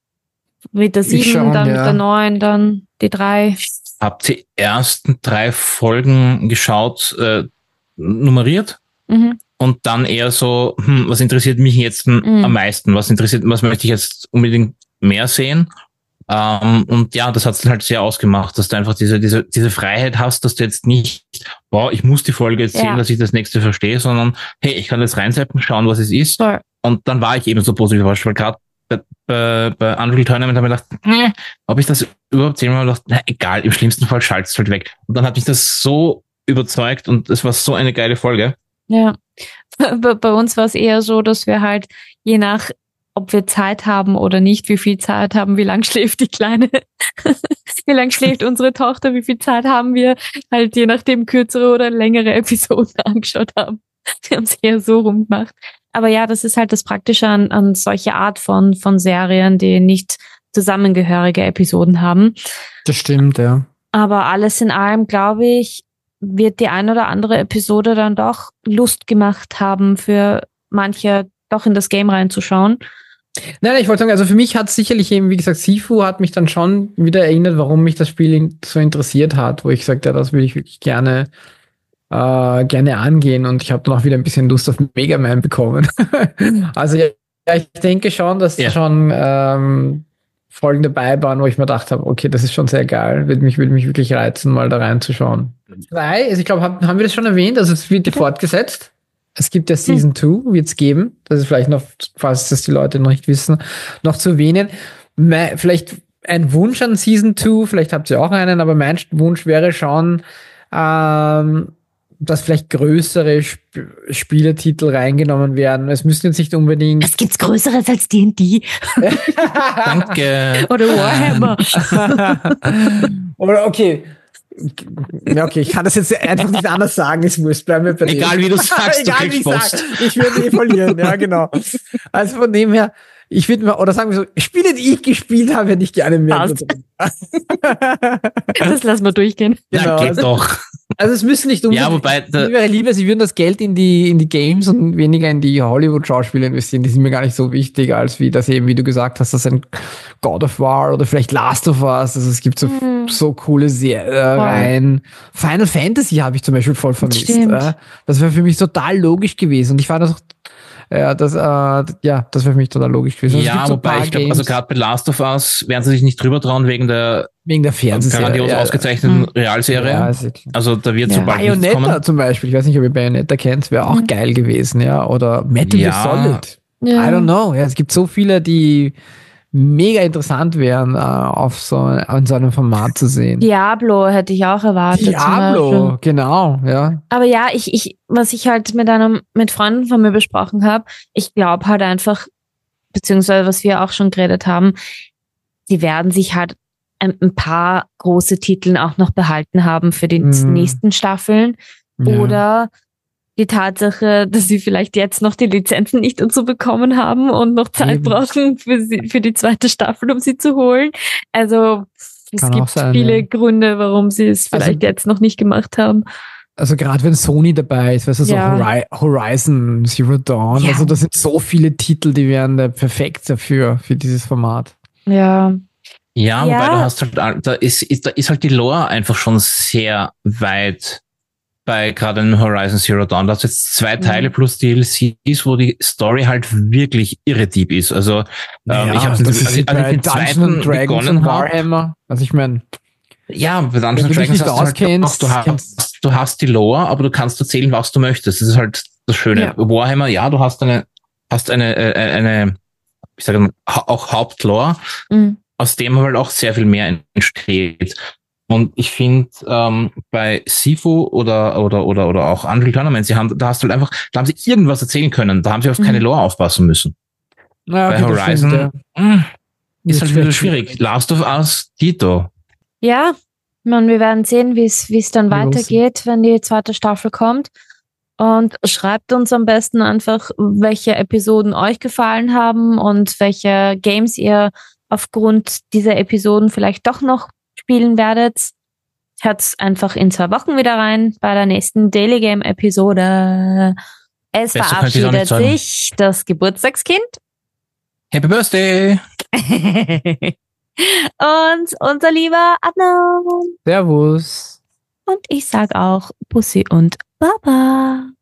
mit der sieben, schon, dann ja. mit der neun, dann die drei? Habt die ersten drei Folgen geschaut, äh, nummeriert Mhm. und dann eher so, hm, was interessiert mich jetzt m- Mhm. am meisten? Was interessiert, was möchte ich jetzt unbedingt mehr sehen? Ähm, und ja, das hat es halt sehr ausgemacht, dass du einfach diese, diese, diese Freiheit hast, dass du jetzt nicht, boah, ich muss die Folge jetzt Ja. sehen, dass ich das nächste verstehe, sondern hey, ich kann jetzt reinsetzen, schauen, was es ist. Voll. Und dann war ich eben so positiv überrascht, weil gerade bei, bei, bei Unreal Tournament habe ich gedacht, nee, ob ich das überhaupt sehen will, gedacht, na, egal, im schlimmsten Fall schaltet es halt weg. Und dann hat mich das so überzeugt und es war so eine geile Folge. Ja. Bei, bei uns war es eher so, dass wir halt je nach, ob wir Zeit haben oder nicht, wie viel Zeit haben, wie lang schläft die Kleine, wie lang schläft unsere Tochter, wie viel Zeit haben wir, halt je nachdem kürzere oder längere Episoden angeschaut haben. Wir haben es eher so rumgemacht. Aber ja, das ist halt das Praktische an, an solche Art von, von Serien, die nicht zusammengehörige Episoden haben. Das stimmt, ja. Aber alles in allem, glaube ich, wird die ein oder andere Episode dann doch Lust gemacht haben, für manche doch in das Game reinzuschauen. Nein, nein, ich wollte sagen, also für mich hat sicherlich eben, wie gesagt, Sifu hat mich dann schon wieder erinnert, warum mich das Spiel so interessiert hat, wo ich gesagt habe, ja, das würde ich wirklich gerne äh, gerne angehen und ich habe dann auch wieder ein bisschen Lust auf Mega Man bekommen. Also ja, ja, ich denke schon, dass Ja. schon ähm, Folgen dabei waren, wo ich mir gedacht habe, okay, das ist schon sehr geil, würde mich, würde mich wirklich reizen, mal da reinzuschauen. Drei, also ich glaube, haben, haben wir das schon erwähnt, also es wird ja fortgesetzt. Es gibt ja Season zwei, wird es geben. Das ist vielleicht noch, falls das die Leute noch nicht wissen, noch zu erwähnen. Me- Vielleicht ein Wunsch an Season zwei, vielleicht habt ihr auch einen, aber mein Wunsch wäre schon, ähm, dass vielleicht größere Sp- Spieletitel reingenommen werden. Es müssen jetzt nicht unbedingt. Es gibt's Größeres als D und D Danke. oder Warhammer. Oder okay. Ja, okay, ich kann das jetzt einfach nicht anders sagen, ist wurscht, bleiben wir bei dem. Egal wie du sagst, du Egal, wie kriegst ich sag, Post. ich würde eh verlieren, ja, genau. Also von dem her, ich würde mal, oder sagen wir so, Spiele, die ich gespielt habe, hätte ich gerne mehr. Passt. drin. Das lassen wir durchgehen. Ja, Genau, geht also- doch. Also es müssen nicht unbedingt. Ja, wobei, Mir da, wäre lieber, sie würden das Geld in die, in die Games und weniger in die Hollywood-Schauspieler investieren. Die sind mir gar nicht so wichtig, als wie das eben, wie du gesagt hast, das ein God of War oder vielleicht Last of Us. Also es gibt so, Mhm. so coole Serien. Final Fantasy habe ich zum Beispiel voll vermisst. Stimmt. Äh. Das wäre für mich total logisch gewesen. Und ich fand das auch, ja, das, äh, ja, das wäre für mich total logisch gewesen. Also es ja, gibt so ein wobei paar ich glaube, also Games gerade bei Last of Us werden sie sich nicht drüber trauen wegen der wegen der Fernsehserie. grandios ja, ausgezeichneten Mhm. Realserie. ja, ist ja klar. Also da wird Ja. sobald nichts Bayonetta kommen. zum Beispiel, ich weiß nicht, ob ihr Bayonetta kennt, wäre auch Mhm. geil gewesen, ja. Oder Metal Gear Ja. Solid. Ja. I don't know. Ja, es gibt so viele, die mega interessant wären, äh, auf so, in so einem Format zu sehen. Diablo hätte ich auch erwartet. zum Diablo, Beispiel. genau, ja. Aber ja, ich, ich, was ich halt mit einem, mit Freunden von mir besprochen habe, ich glaube halt einfach, beziehungsweise was wir auch schon geredet haben, die werden sich halt ein, ein paar große Titel auch noch behalten haben für die Mhm. nächsten Staffeln. Ja. Oder die Tatsache, dass sie vielleicht jetzt noch die Lizenzen nicht dazu bekommen haben und noch Zeit Eben. brauchen für, sie, für die zweite Staffel, um sie zu holen. Also es Kann auch gibt sein, viele ja. Gründe, warum sie es Also- vielleicht jetzt noch nicht gemacht haben. Also gerade wenn Sony dabei ist, weißt du, so Ja. Hori- Horizon Zero Dawn, Ja. also das sind so viele Titel, die wären da perfekt dafür, für dieses Format. Ja, Ja, Ja. wobei du hast halt, all- da ist, ist, da ist halt die Lore einfach schon sehr weit bei gerade in Horizon Zero Dawn. Da hast du jetzt zwei Teile plus D L Cs, wo die Story halt wirklich irre deep ist. Also, ähm, ich habe das ist also, wie als ich bei den Dungeons zweiten and Dragons begonnen und habe, Warhammer. Also ich meine, ja, bei Wenn Dungeons du and dich Dragons nicht hast du halt auskennst, auch, du hast, du hast die Lore, aber du kannst erzählen, was du möchtest. Das ist halt das Schöne. Ja. Warhammer, ja, du hast eine hast eine, äh, eine, ich sage mal, auch Hauptlore, Mhm. aus dem halt auch sehr viel mehr entsteht. Und ich finde, ähm, bei Sifu oder, oder, oder, oder auch Unreal Tournament, sie haben, da hast du halt einfach, da haben sie irgendwas erzählen können, da haben sie auf keine Mhm. Lore aufpassen müssen. Naja, Bei okay, das Horizon, stimmt, ja. mh, ist Ist halt wieder schwierig. schwierig. Last of Us, Tito. Ja, man, wir werden sehen, wie es wie es dann Wir werden weitergeht, wenn die zweite Staffel kommt. Und schreibt uns am besten einfach, welche Episoden euch gefallen haben und welche Games ihr aufgrund dieser Episoden vielleicht doch noch spielen werdet. Hört's einfach in zwei Wochen wieder rein bei der nächsten Daily Game Episode. Es Besser könnte ich's auch nicht verabschiedet sagen. sich das Geburtstagskind. Happy Birthday! Und unser lieber Adnan. Servus. Und ich sag auch Pussy und Baba.